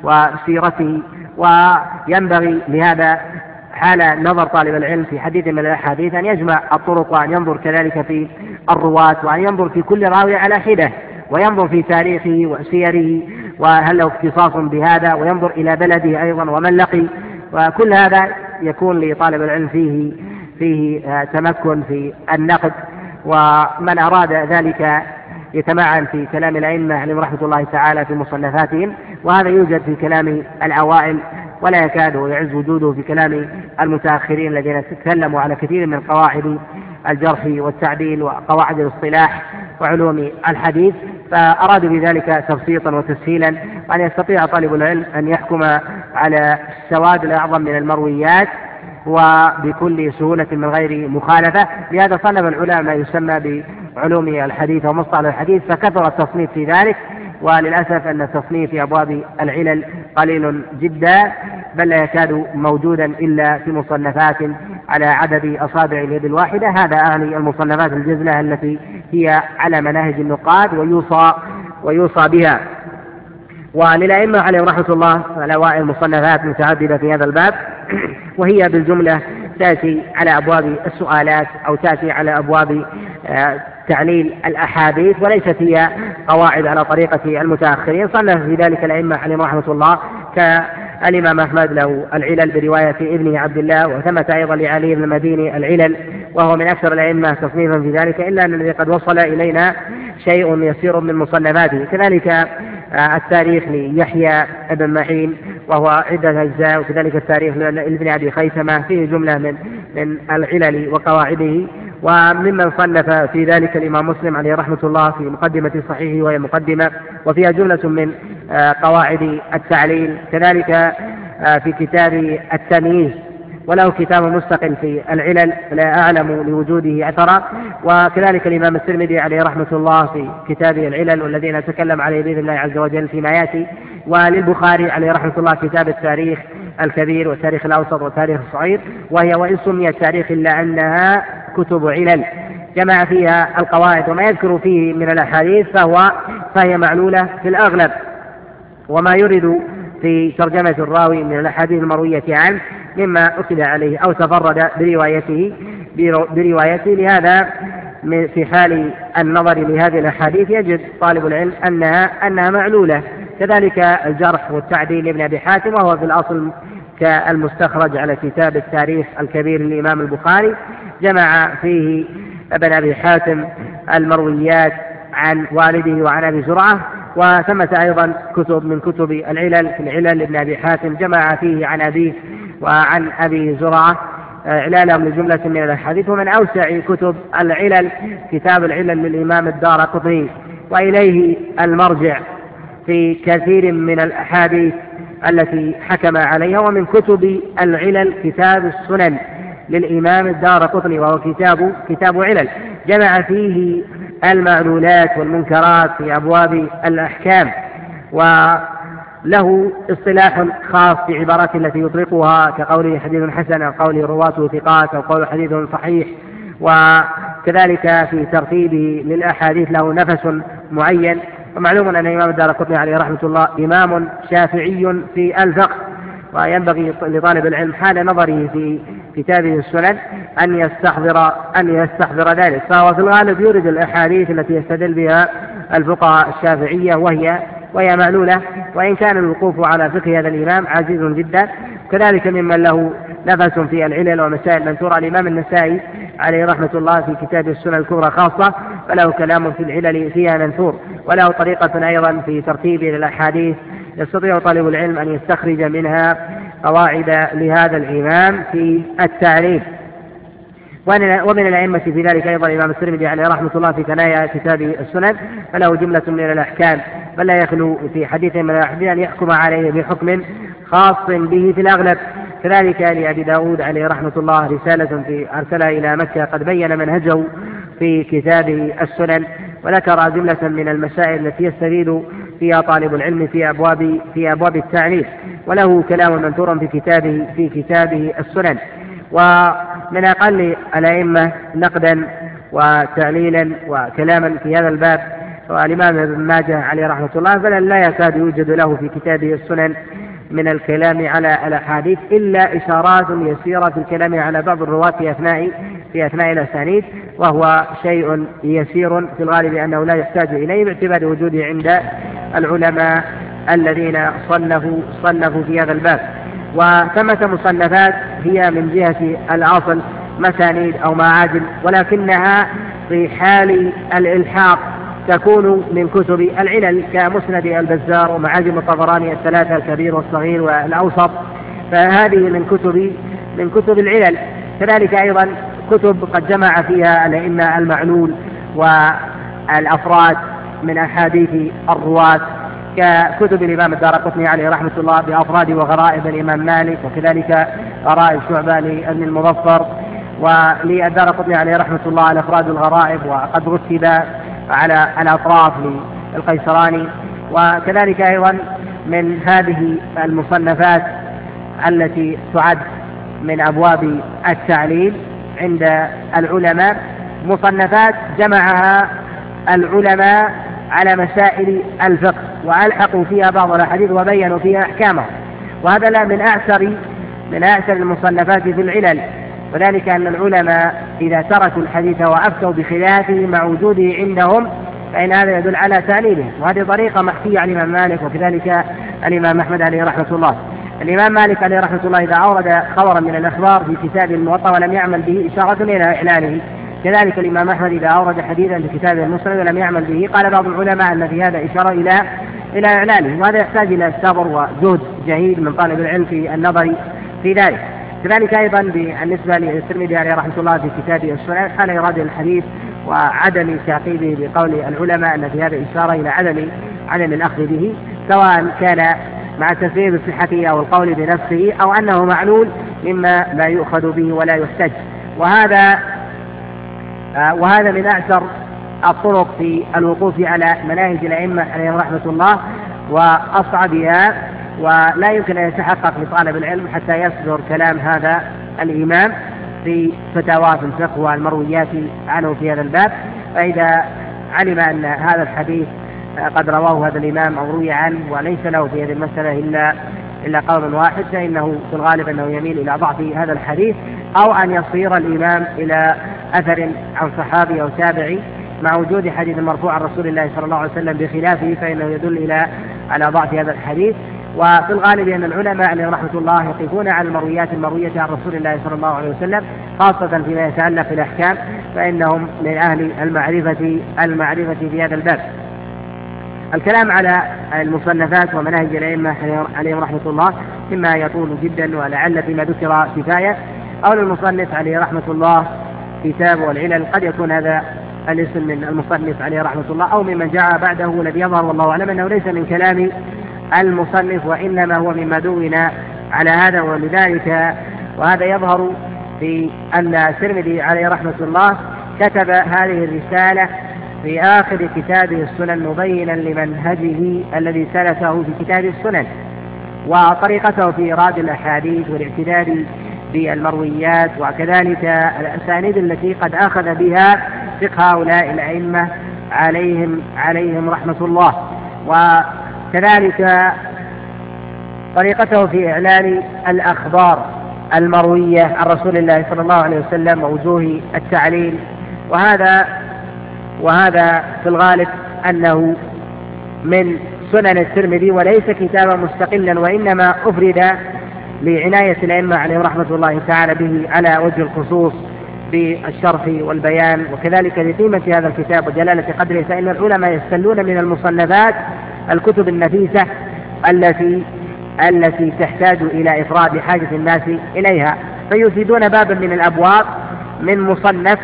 وسيرته. وينبغي لهذا حال نظر طالب العلم في حديث من الأحاديث أن يجمع الطرق، وأن ينظر كذلك في الرواة، وأن ينظر في كل راوي على حدة، وينظر في تاريخه وسيره وهل له اختصاص بهذا، وينظر إلى بلده أيضا ومن لقي. وكل هذا يكون لطالب العلم فيه فيه تمكن في النقد. ومن أراد ذلك يتمعن في كلام الأئمة عليهم رحمة الله تعالى في مصنفاتهم، وهذا يوجد في كلام الأوائل ولا يكاد يعز وجوده في كلام المتأخرين الذين تكلموا على كثير من قواعد الجرح والتعديل وقواعد الاصطلاح وعلوم الحديث. فأرادوا بذلك تبسيطا وتسهيلا، وأن يستطيع طالب العلم أن يحكم على السواد الأعظم من المرويات وبكل سهولة من غير مخالفة. لهذا صنف العلماء ما يسمى بعلوم الحديث ومصطلح الحديث، فكثر التصنيف في ذلك. وللأسف أن التصنيف في أبواب العلل قليل جدا، بل لا يكاد موجودا إلا في مصنفات على عدد أصابع اليد الواحدة. هذا أعني المصنفات الجزلة التي هي على مناهج النقاد ويوصى ويوصى بها. وللأئمة عليهم رحمة الله الأوائل مصنفات متعددة في هذا الباب، وهي بالجملة تأتي على أبواب السؤالات أو تأتي على أبواب تعليل الأحاديث، وليست هي قواعد على طريقة المتأخرين. صنف في ذلك الأئمة عليهم رحمة الله كالإمام أحمد له العلل برواية ابنه عبد الله، وثمة أيضا لعلي بن المديني العلل وهو من أكثر الأئمة تصنيفا في ذلك، إلا أن الذي قد وصل إلينا شيء يسير من مصنفاته. كذلك التاريخ ليحيى بن معين وهو عدة أجزاء، وكذلك التاريخ لابن أبي خيثمة فيه جملة من من العلل وقواعده. وممن صنف في ذلك الإمام مسلم عليه رحمة الله في مقدمة صحيحه، وهي مقدمة وفيها جملة من قواعد التعليل. كذلك في كتاب التمييز، وله كتاب مستقل في العلل لا أعلم لوجوده أثرا. وكذلك الإمام الترمذي عليه رحمة الله في كتابه العلل، والذين نتكلم عليه بإذن الله عز وجل فيما يأتي. وللبخاري عليه رحمة الله كتاب التاريخ الكبير والتاريخ الأوسط والتاريخ الصغير، وهي وإن سميت تاريخ إلا أنها كتب علل جمع فيها القواعد، وما يذكر فيه من الأحاديث فهو فهي معلولة في الأغلب، وما يرد في ترجمة الراوي من الأحاديث المروية عنه مما أخذ عليه أو تفرد بروايته بروايته لهذا في حال النظر لهذه الأحاديث يجد طالب العلم أنها أنها معلولة. كذلك الجرح والتعديل لابن أبي حاتم، وهو في الأصل كالمستخرج على كتاب التاريخ الكبير للإمام البخاري، جمع فيه ابن أبي حاتم المرويات عن والده وعن أبي زرعة. وثمة أيضا كتب من كتب العلل في العلل لابن أبي حاتم جمع فيه عن أبيه وعن أبي زرعة إعلالهم لجملة من الأحاديث. ومن أوسع كتب العلل كتاب العلل للإمام الدارقطني، وإليه المرجع في كثير من الأحاديث التي حكم عليها. ومن كتب العلل كتاب السنن للإمام الدارقطني، وهو كتاب كتاب علل جمع فيه المعلولات والمنكرات في أبواب الأحكام، وله اصطلاح خاص في عبارات التي يطلقها كقوله حديث حسن أو قوله رواته ثقات أو قوله حديث صحيح. وكذلك في ترتيبه للأحاديث له نفس معين. ومعلوم أن الإمام الدارقطني عليه رحمة الله إمام شافعي في الفقه، وينبغي لطالب العلم حال نظره في كتابه السنن أن يستحضر أن يستحضر ذلك. فهو في الغالب يورد الأحاديث التي يستدل بها الفقهاء الشافعية وهي وهي معلولة، وإن كان الوقوف على فقه هذا الإمام عزيز جدا. كذلك ممن له نفس في العلل ومسائل منثورة الإمام النسائي عليه رحمة الله في كتاب السنن الكبرى خاصة، فله كلام في العلل فيها منثور، وله طريقة أيضا في ترتيب الأحاديث يستطيع طالب العلم أن يستخرج منها قواعد لهذا الإمام في التعريف. ومن الأئمة في ذلك أيضا الإمام الترمذي عليه رحمة الله في ثنايا كتاب السنن، فله جملة من الأحكام، فلا يخلو في حديث من الأحاديث أن يحكم عليه بحكم خاص به في الأغلب. كذلك لأبي داود عليه رحمة الله رسالة في أرسلها إلى مكة قد بين منهجه في كتابه السنن، وذكر جملة من المسائل التي يستفيد فيها طالب العلم في أبواب في أبواب التعريف، وله كلام منثور في كتابه في كتابه السنن. ومن أقل الأئمة نقدا وتعليلا وكلاما في هذا الباب والإمام ابن ماجه عليه رحمة الله، بل لا يكاد يوجد له في كتابه السنن من الكلام على الأحاديث إلا إشارات يسيرة في الكلام على بعض الرواة في أثناء في أثناء الأسانيد، وهو شيء يسير في الغالب أنه لا يحتاج إليه باعتبار وجوده عند العلماء الذين صنفوا صنفوا في هذا الباب. وثمة مصنفات هي من جهة الأصل مسانيد أو معاجم، ولكنها في حال الإلحاق تكون من كتب العلل كمسند البزار ومعاجم الطبراني الثلاثة الكبير والصغير والأوسط، فهذه من كتب من كتب العلل. كذلك أيضا كتب قد جمع فيها الأئمة المعلول والأفراد من أحاديث الرواة ككتب الإمام الدارقطني عليه رحمة الله بأفراد وغرائب الإمام مالك، وكذلك غرائب شعبة لابن المظفر، وللدارقطني عليه رحمة الله الأفراد الغرائب، وقد رتب على الأطراف للقيسراني. وكذلك أيضا من هذه المصنفات التي تعد من أبواب التعليل عند العلماء مصنفات جمعها العلماء على مسائل الفقه وألحقوا فيها بعض الأحاديث وبينوا فيها أحكامه، وهذا لا من أعسر من أعسر المصنفات في العلل، وذلك أن العلماء إذا تركوا الحديث وأفتوا بخلافه مع وجوده عندهم فإن هذا يدل على تأليله، وهذه طريقة محكية عن الإمام مالك وكذلك الإمام أحمد عليه رحمة الله. الإمام مالك عليه رحمة الله إذا أورد خبرا من الأخبار في كتاب الموطأ ولم يعمل به إشارة إلى إعلانه، كذلك الإمام أحمد إذا أورد حديثا في كتاب المسند ولم يعمل به قال بعض العلماء أن في هذا إشارة إلى إلى إعلانه، وهذا يحتاج إلى صبر وجهد جهيد من طالب العلم في النظر في ذلك. كذلك أيضا بالنسبة للترمذي عليه رحمة الله في كتابه السنن حال إرادة الحديث وعدم تعقيبه بقول العلماء أن في هذا إشارة إلى عدم عدم الأخذ به، سواء كان مع تسليم بصحته أو القول بنفسه أو أنه معلول مما لا يؤخذ به ولا يحتج. وهذا آه وهذا من أعسر الطرق في الوقوف على مناهج الأئمة عليهم رحمة الله وأصعبها، ولا يمكن أن يتحقق لطالب العلم حتى يصدر كلام هذا الإمام في فتاوى في الفقه والمرويات عنه في هذا الباب. فإذا علم أن هذا الحديث قد رواه هذا الإمام أو روي عنه وليس له في هذه المسألة إلا إلا قول واحد، فإنه في الغالب أنه يميل إلى ضعف هذا الحديث، أو أن يصير الإمام إلى أثر عن صحابي أو تابعي مع وجود حديث مرفوع عن رسول الله صلى الله عليه وسلم بخلافه، فإنه يدل إلى على ضعف هذا الحديث. وفي الغالب أن العلماء عليهم رحمة الله يقفون على المرويات المروية عن رسول الله صلى الله عليه وسلم خاصة فيما يتعلق بالأحكام، فإنهم من أهل المعرفة المعرفة في هذا الباب. الكلام على المصنفات ومناهج الأئمة عليهم رحمة الله مما يطول جدا، ولعل فيما ذكر كفاية. أول المصنف عليه رحمة الله كتاب والعلل، قد يكون هذا الاسم من المصنف عليه رحمة الله أو ممن جاء بعده، والذي يظهر والله أعلم أنه ليس من كلام المصنف وإنما هو مما دون على هذا. ولذلك وهذا يظهر في أن الترمذي عليه رحمة الله كتب هذه الرسالة في آخر كتابه السنن مبينا لمنهجه الذي سلكه في كتاب السنن وطريقته في إيراد الأحاديث والاعتداد بالمرويات، وكذلك الأسانيد التي قد أخذ بها فقه هؤلاء الأئمة عليهم عليهم رحمة الله، وكذلك طريقته في إعلان الأخبار المروية عن رسول الله صلى الله عليه وسلم ووجوه التعليل. وهذا وهذا في الغالب أنه من سنن الترمذي وليس كتابا مستقلا، وإنما أفرد لعناية الأئمة عليهم رحمة الله تعالى به على وجه الخصوص بالشرح والبيان، وكذلك لقيمة هذا الكتاب وجلالة قدره، فإن العلماء يستلون من المصنفات الكتب النفيسة التي التي تحتاج إلى إفراد حاجة الناس إليها، فيفيدون بابا من الأبواب من مصنف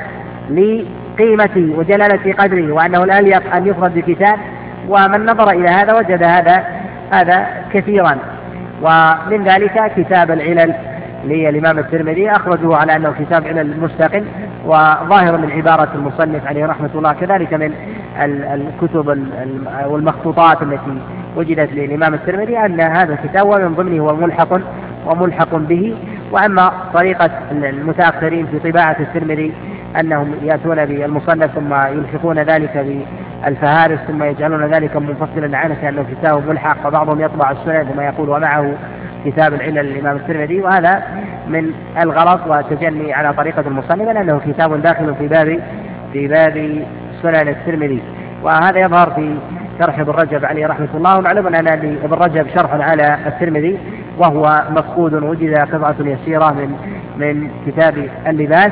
لقيمته وجلالة قدره وأنه لا يليق أن يفرد بكتاب، ومن نظر إلى هذا وجد هذا هذا كثيرا. ومن ذلك كتاب العلل للإمام الترمذي أخرجه على أنه كتاب علل مستقل، وظاهر من عبارة المصنف عليه رحمة الله كذلك من الكتب والمخطوطات التي وجدت للإمام الترمذي أن هذا الكتاب ومن ضمنه هو ملحق وملحق به. وأما طريقة المتأخرين في طباعة الترمذي أنهم يأتون بالمصنف ثم يلحقون ذلك الفهارس ثم يجعلون ذلك منفصلا عنه كأنه كتاب ملحق، وبعضهم يطبع السنن ثم يقول ومعه كتاب العلل للإمام الترمذي، وهذا من الغلط والتجني على طريقة المصنف لأنه كتاب داخل في باب في باب سنن الترمذي. وهذا يظهر في شرح ابن رجب عليه رحمة الله. ومعلوم أن لابن رجب شرح على الترمذي وهو مفقود، وجد قطعة يسيرة من من كتاب اللباس،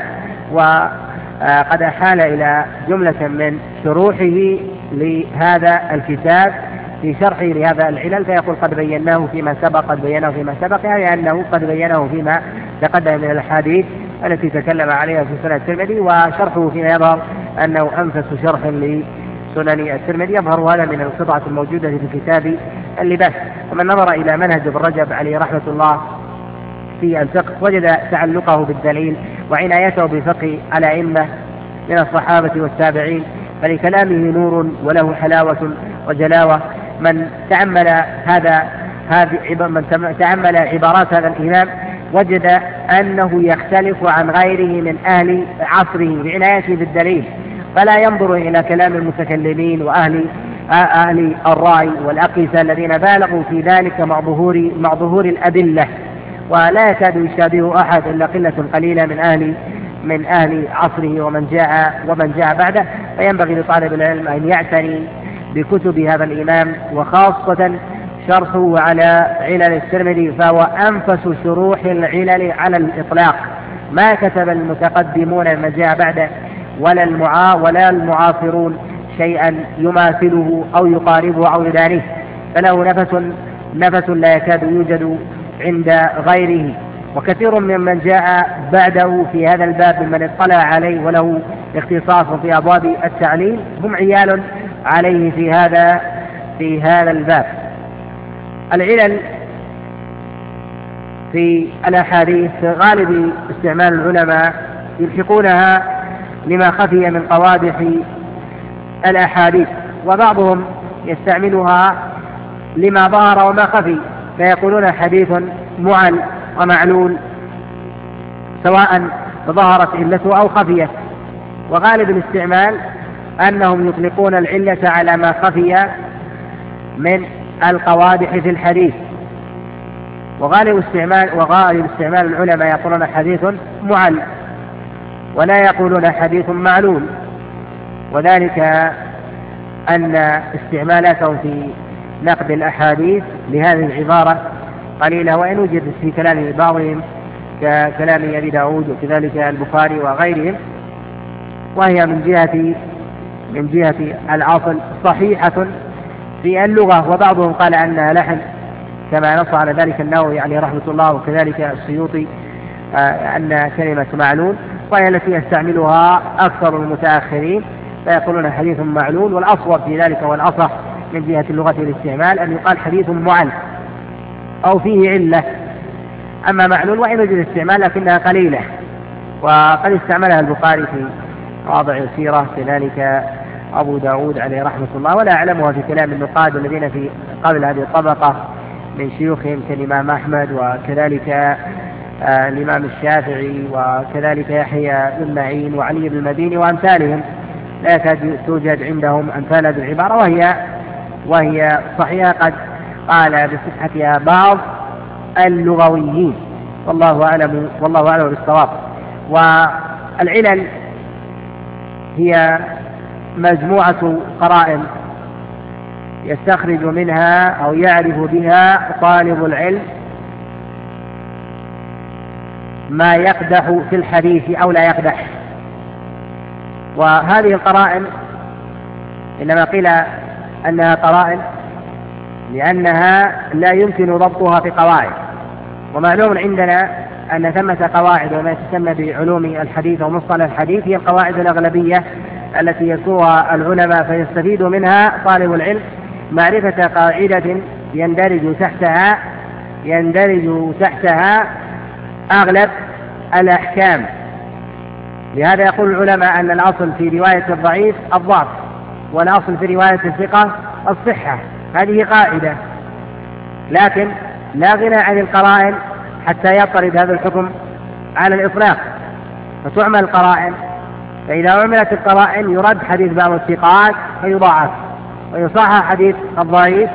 وقد أحال إلى جملة من شروحه لهذا الكتاب في شرحه لهذا العلل، فيقول قد بيناه فيما سبق قد بيناه فيما سبق يعني أنه قد بيناه فيما تقدم من الأحاديث التي تكلم عليها في سنن الترمذي، وشرحه فيما يظهر أنه أنفس شرح لسنن الترمذي، يظهر هذا من القطعة الموجودة في كتاب اللباس. ومن نظر إلى منهج ابن رجب عليه رحمة الله في الفقه وجد تعلقه بالدليل وعنايته بفقه الأئمة من الصحابة والتابعين، فلكلامه نور وله حلاوة وجلاوة. من تأمل هذا هذه من تأمل عبارات هذا الإمام وجد أنه يختلف عن غيره من أهل عصره بعنايته بالدليل، فلا ينظر إلى كلام المتكلمين وأهل أهل الرأي والأقيسة الذين بالغوا في ذلك مع ظهور مع ظهور الأدلة، ولا يكاد يشابه أحد إلا قلة قليلة من أهل من أهل عصره ومن جاء ومن جاء بعده. فينبغي لطالب العلم أن يعتني بكتب هذا الإمام، وخاصة شرحه على علل الترمذي، فهو أنفس شروح العلل على الإطلاق، ما كتب المتقدمون من جاء بعده ولا المعا ولا المعاصرون شيئا يماثله أو يقاربه أو يدانيه، فله نفس نفس لا يكاد يوجد عند غيره. وكثير ممن جاء بعده في هذا الباب ممن اطلع عليه وله اختصاص في أبواب التعليل هم عيال عليه في هذا في هذا الباب. العلل في الأحاديث غالب استعمال العلماء يلحقونها لما خفي من قوادح الأحاديث، وبعضهم يستعملها لما ظهر وما خفي، فيقولون حديث معل ومعلول سواء ظهرت علته أو خفيت. وغالب الاستعمال أنهم يطلقون العلة على ما خفي من القوادح في الحديث، وغالب استعمال وغالب استعمال العلماء يقولون حديث معل ولا يقولون حديث معلول، وذلك أن استعمالاتهم في نقد الأحاديث لهذه العبارة قليلة، وإن وجدت في كلام بعضهم ككلام أبي داود وكذلك البخاري وغيرهم، وهي من جهة من جهة الأصل صحيحة في اللغة. وبعضهم قال أنها لحن كما نص على ذلك النووي عليه رحمة الله وكذلك السيوطي أن كلمة معلول، وهي التي يستعملها أكثر المتأخرين، فيقولون حديث معلول، والأصوب في ذلك والأصح من جهة اللغة والاستعمال أن يقال حديث معل أو فيه علة. أما معلول وإن وجد الاستعمال لكنها قليلة، وقد استعملها البخاري في مواضع السيرة كذلك أبو داود عليه رحمة الله، ولا أعلمها في كلام النقاد الذين في قبل هذه الطبقة من شيوخهم كالإمام أحمد وكذلك آه الإمام الشافعي وكذلك يحيى بن معين وعلي بن المديني وأمثالهم، لا يكاد توجد عندهم أمثال هذه العبارة، وهي وهي صحيحة قد قال بصحتها بعض اللغويين، والله أعلم والله أعلم بالصواب. والعلل هي مجموعة قرائن يستخرج منها أو يعرف بها طالب العلم ما يقدح في الحديث أو لا يقدح. وهذه القرائن إنما قيل أنها قرائن لأنها لا يمكن ضبطها في قواعد، ومعلوم عندنا أن ثمة قواعد وما تسمى بعلوم الحديث ومصطلح الحديث هي القواعد الأغلبية التي يذكرها العلماء فيستفيد منها طالب العلم معرفة قاعدة يندرج تحتها يندرج تحتها أغلب الأحكام. لهذا يقول العلماء أن الأصل في رواية الضعيف الضعف، والأصل في رواية الثقة الصحة، هذه قاعدة، لكن لا غنى عن القرائن حتى يطرد هذا الحكم على الإطلاق، فتعمل القرائن فإذا عملت القرائن يرد حديث بعض الثقات فيضاعف، ويصحح حديث الضعيف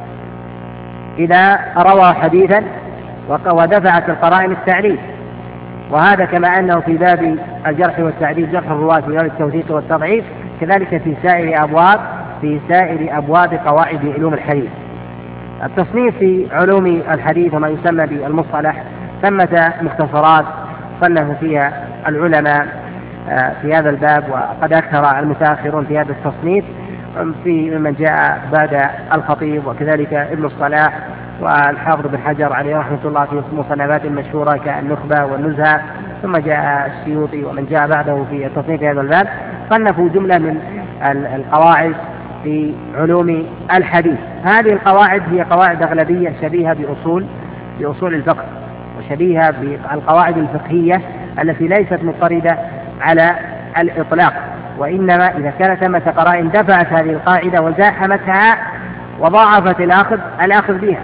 إذا روى حديثا ودفعت القرائن التعليل. وهذا كما أنه في باب الجرح والتعديل جرح الرواة في باب التوثيق والتضعيف، كذلك في سائر أبواب في سائر أبواب قواعد علوم الحديث. التصنيف في علوم الحديث وما يسمى بالمصطلح ثمة مختصرات صنفوا فيها العلماء في هذا الباب، وقد أكثر المتأخرون في هذا التصنيف في من جاء بعد الخطيب وكذلك ابن الصلاح والحافظ بن حجر عليه رحمة الله في مصنفات المشهورة كالنخبة والنزهة، ثم جاء السيوطي ومن جاء بعده في التصنيف في هذا الباب. صنفوا جملة من القواعد في علوم الحديث. هذه القواعد هي قواعد أغلبية شبيهة بأصول بأصول الفقه، وشبيهة بالقواعد الفقهية التي ليست مضطردة على الإطلاق، وإنما إذا كانت ثمة قرائن دفعت هذه القاعدة وزاحمتها وضاعفت الأخذ الأخذ بها.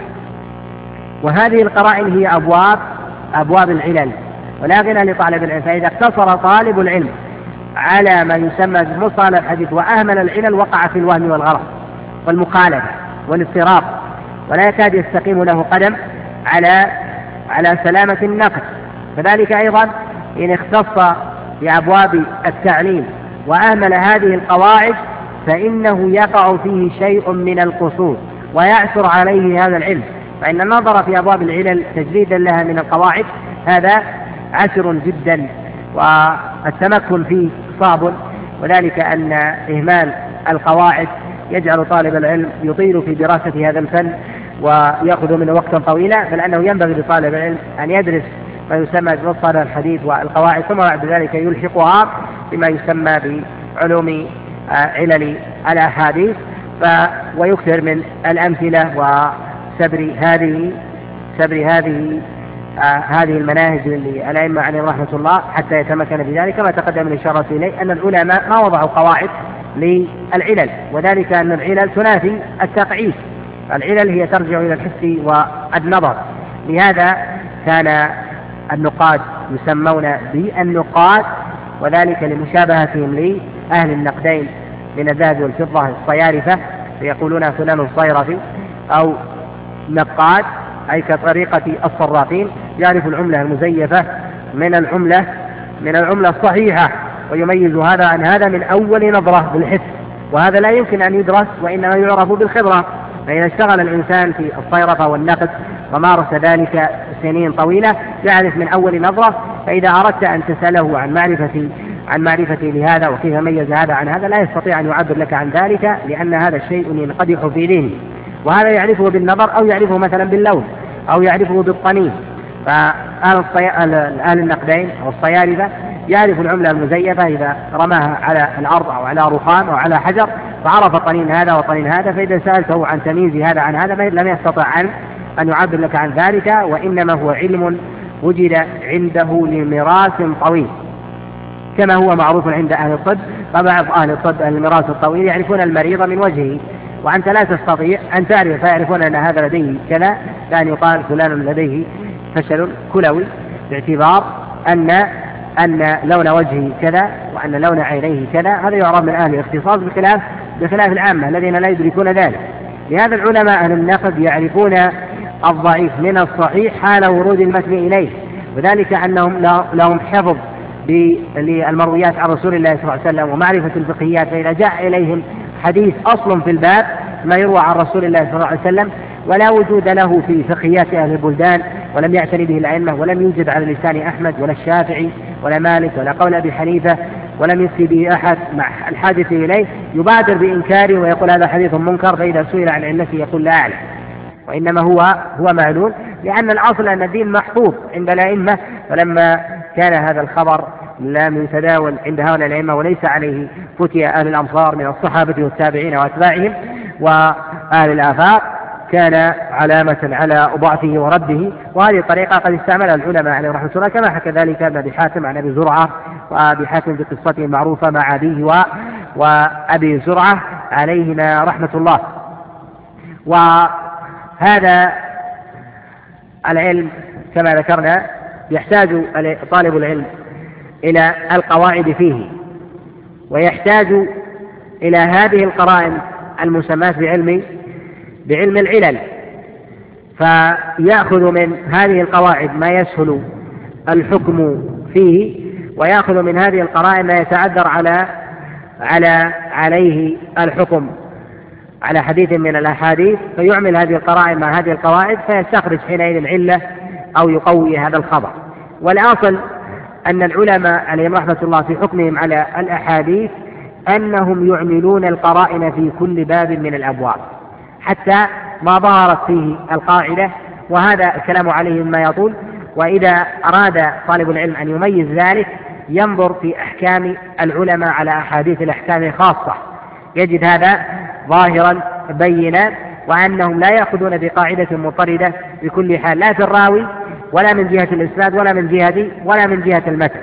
وهذه القرائن هي أبواب أبواب العلل، ولا غنى لطالب العلم. فإذا اقتصر طالب العلم على ما يسمى بمصطلح الحديث وأهمل العلل وقع في الوهم والغلط والمخالفة والاضطراب، ولا يكاد يستقيم له قدم على على سلامة النقل. كذلك أيضا إن اختص بأبواب التعليم وأهمل هذه القواعد فإنه يقع فيه شيء من القصور ويعثر عليه هذا العلم، فإن النظر في أبواب العلل تجريدا لها من القواعد هذا عسر جدا، والتمكن فيه صعب، وذلك أن إهمال القواعد يجعل طالب العلم يطيل في دراسة هذا الفن ويأخذ منه وقتا طويلا، بل أنه ينبغي لطالب العلم أن يدرس ما يسمى بمصطلح الحديث والقواعد، ثم بعد ذلك يلحقها بما يسمى بعلوم علل الأحاديث ويكثر من الأمثلة وسبر هذه سبر هذه آه هذه المناهج للأئمة عليهم رحمة الله حتى يتمكن بذلك. كما تقدم الإشارة إليه أن العلماء ما وضعوا قواعد للعلل، وذلك أن العلل تنافي التقعيد، العلل هي ترجع إلى الحس والنظر. لهذا كان النقاد يسمون بالنقاد، وذلك لمشابهتهم لأهل النقدين من الذهب والفضة الصيارفة، فيقولون فلان الصيرفي أو نقاد، أي كطريقة الصرافين يعرف العملة المزيفة من العملة من العملة الصحيحة، ويميز هذا عن هذا من أول نظرة بالحس، وهذا لا يمكن أن يدرس وإنما يعرف بالخبرة. فإذا اشتغل الإنسان في الصيرفة والنقد ومارس ذلك سنين طويلة يعرف من أول نظرة، فإذا أردت أن تسأله عن معرفة عن معرفة لهذا وكيف ميز هذا عن هذا لا يستطيع أن يعبر لك عن ذلك، لأن هذا الشيء ينقدح في ذهنه، وهذا يعرفه بالنظر أو يعرفه مثلا باللون أو يعرفه بالطنين. فأهل أهل النقدين أو الصيارفة يعرف العملة المزيفة إذا رماها على الأرض أو على رخام أو على حجر فعرف طنين هذا وطنين هذا، فإذا سألته عن تمييز هذا عن هذا لم يستطع عن أن يعبر لك عن ذلك، وإنما هو علم وجد عنده لميراث طويل، كما هو معروف عند أهل الطب. فبعض أهل الطب الميراث الطويل يعرفون المريض من وجهه، وأنت لا تستطيع أن تعرف، فيعرفون أن هذا لديه كذا، لأن يقال فلان لديه فشل كلوي، باعتبار أن أن لون وجهه كذا وأن لون عينيه كذا. هذا يعرف من أهل الاختصاص بخلاف بخلاف العامة الذين لا يدركون ذلك. لهذا العلماء أهل النقد يعرفون الضعيف من الصحيح حال ورود المتن إليه، وذلك أنهم لهم حفظ للمرويات عن رسول الله صلى الله عليه وسلم ومعرفة الفقهيات، فإذا جاء إليهم حديث أصل في الباب ما يروى عن رسول الله صلى الله عليه وسلم ولا وجود له في فقهيات أهل البلدان ولم يعتني به الأئمة ولم يوجد على لسان أحمد ولا الشافعي ولا مالك ولا قول أبي حنيفة ولم يفتي به أحد مع الحادث إليه، يبادر بإنكاره ويقول هذا حديث منكر، فإذا سئل عن علته يقول لا أعلم، وإنما هو هو معلول، لأن الأصل أن الدين محفوظ عند الأئمة. فلما كان هذا الخبر لم يتداول عند هؤلاء الأئمة وليس عليه فتي أهل الأمصار من الصحابة والتابعين وأتباعهم وأهل الآفاق كان علامة على ضعفه ورده. وهذه الطريقة قد استعملها العلماء عليه رحمة الله، كما حكى ذلك ابن أبي حاتم عن أبي زرعة وأبي حاتم بقصته المعروفة مع أبيه و... وأبي زرعة عليهما رحمة الله. وهذا العلم كما ذكرنا يحتاج طالب العلم إلى القواعد فيه، فيحتاج إلى هذه القرائن المسماة بعلم بعلم العلل، فيأخذ من هذه القواعد ما يسهل الحكم فيه، ويأخذ من هذه القرائن ما يتعذر على على عليه الحكم على حديث من الأحاديث، فيعمل هذه القرائن مع هذه القواعد فيستخرج حينئذ العلة أو يقوي هذا الخبر. والأصل أن العلماء عليهم رحمة الله في حكمهم على الأحاديث أنهم يعملون القرائن في كل باب من الأبواب حتى ما ظهرت فيه القاعدة، وهذا الكلام عليه ما يطول. وإذا أراد طالب العلم أن يميز ذلك ينظر في أحكام العلماء على أحاديث الأحكام خاصة، يجد هذا ظاهرا بينا، وأنهم لا يأخذون بقاعدة مضطردة بكل حال، لا في الراوي ولا من جهة الإسناد ولا من جهة ولا من جهة المتن.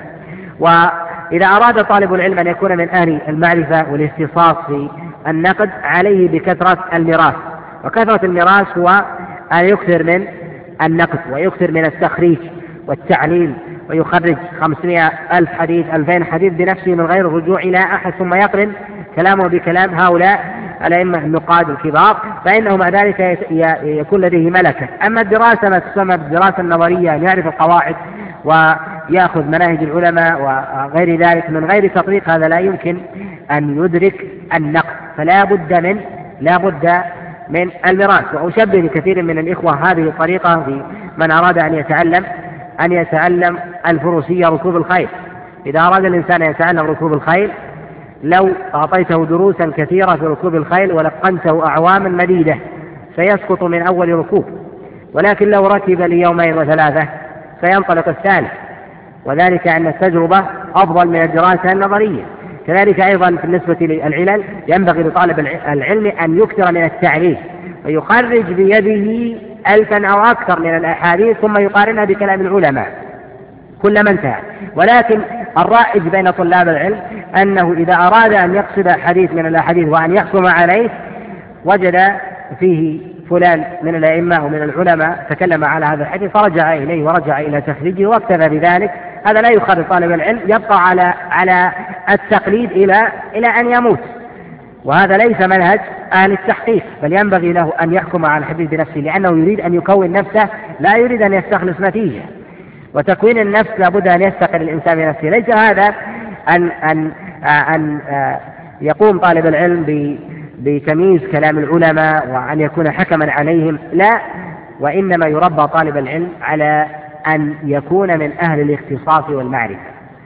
وإذا أراد طالب العلم أن يكون من أهل المعرفة والاختصاص في النقد عليه بكثرة الميراث، وكثرة الميراث هو أن يكثر من النقد ويكثر من التخريج والتعليل، ويخرج خمسمائة ألف حديث ألفين حديث بنفسه من غير الرجوع إلى أحد، ثم يقرن كلامه بكلام هؤلاء الأئمة النقاد الكبار، فإنه مع ذلك يكون لديه ملكة. أما الدراسة ما تسمى بالدراسة النظرية، أن يعرف القواعد ويأخذ مناهج العلماء وغير ذلك من غير تطبيق، هذا لا يمكن أن يدرك النقد، فلا بد من لا بد من الميراث. وأشبه لكثير من الإخوة هذه الطريقة في من أراد أن يتعلم أن يتعلم الفروسية ركوب الخيل. إذا أراد الإنسان أن يتعلم ركوب الخيل لو أعطيته دروسا كثيرة في ركوب الخيل ولقنته أعواما مديدة سيسقط من أول ركوب، ولكن لو ركب ليومين وثلاثة سينطلق الثالث، وذلك أن التجربة أفضل من الدراسة النظرية. كذلك أيضا بالنسبة للعلل ينبغي لطالب العلم أن يكثر من التعليل ويخرج بيده ألفا أو أكثر من الأحاديث ثم يقارنها بكلام العلماء كلما انتهى. ولكن الرائج بين طلاب العلم أنه إذا أراد أن يقصد حديث من الأحاديث وأن يحكم عليه وجد فيه فلان من الأئمة ومن العلماء تكلم على هذا الحديث فرجع إليه ورجع إلى تخريجه واكتفى بذلك، هذا لا يخرج طالب العلم، يبقى على على التقليد إلى إلى أن يموت، وهذا ليس منهج أهل التحقيق، بل ينبغي له أن يحكم على الحديث بنفسه، لأنه يريد أن يكون نفسه لا يريد أن يستخلص نتيجة. وتكوين النفس لابد أن يستقل الإنسان بنفسه، ليس هذا أن أن أن يقوم طالب العلم بتمييز كلام العلماء وأن يكون حكما عليهم، لا، وإنما يربى طالب العلم على أن يكون من أهل الاختصاص والمعرفة،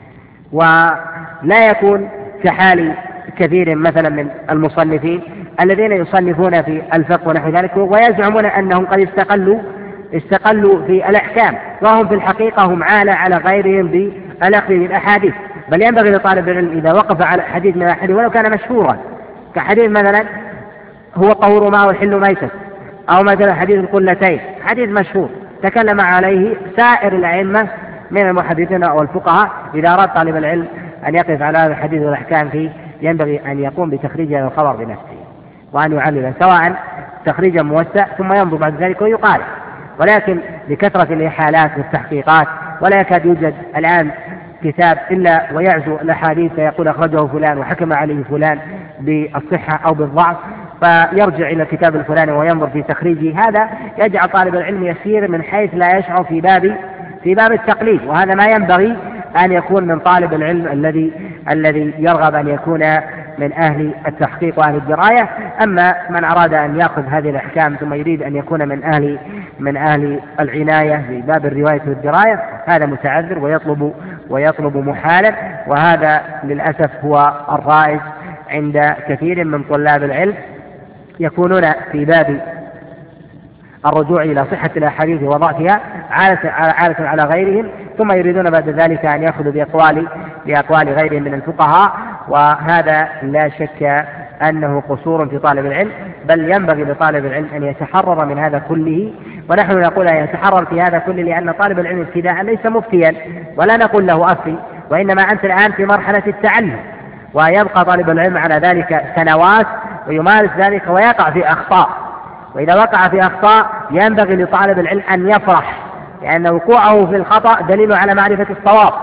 ولا يكون كحال كثير مثلا من المصنفين الذين يصنفون في الفقه ونحو ذلك ويزعمون أنهم قد استقلوا استقلوا في الأحكام، وهم في الحقيقة هم عالة على غيرهم بالأخذ بالأحاديث. بل ينبغي لطالب العلم إذا وقف على حديث من الأحاديث ولو كان مشهورا كحديث مثلا هو طهور ماء والحل ميتة، أو مثلا حديث القلتين، حديث مشهور تكلم عليه سائر الأئمة من المحدثين أو الفقهاء، إذا أراد طالب العلم أن يقف على هذا الحديث والأحكام فيه ينبغي أن يقوم بتخريج هذا الخبر بنفسه وأن يعلل سواء تخريجا موسع ثم ينظر بعد ذلك ويقارن. ولكن لكثرة الإحالات والتحقيقات ولا يكاد يوجد الآن كتاب إلا ويعزو الأحاديث فيقول أخرجه فلان وحكم عليه فلان بالصحة أو بالضعف، فيرجع إلى الكتاب الفلاني وينظر في تخريجه. هذا يجعل طالب العلم يسير من حيث لا يشعر في باب في باب التقليد، وهذا ما ينبغي أن يكون من طالب العلم الذي الذي يرغب أن يكون من أهل التحقيق وأهل الدراية. أما من أراد أن يأخذ هذه الأحكام ثم يريد أن يكون من أهل من أهل العناية في باب الرواية والدراية هذا متعذر ويطلب ويطلب محالا، وهذا للأسف هو الرائج عند كثير من طلاب العلم، يكونون في باب الرجوع إلى صحة الأحاديث وضعفها عالة على غيرهم، ثم يريدون بعد ذلك أن يأخذوا بأقوال بأقوال غيرهم من الفقهاء، وهذا لا شك أنه قصور في طالب العلم، بل ينبغي لطالب العلم أن يتحرر من هذا كله. ونحن نقول أن يتحرر في هذا كله لأن طالب العلم ابتداء ليس مفتيا ولا نقول له أفتي، وإنما أنت الآن في مرحلة التعلم، ويبقى طالب العلم على ذلك سنوات ويمارس ذلك ويقع في أخطاء، وإذا وقع في أخطاء ينبغي لطالب العلم أن يفرح، لأن وقوعه في الخطأ دليل على معرفة الصواب،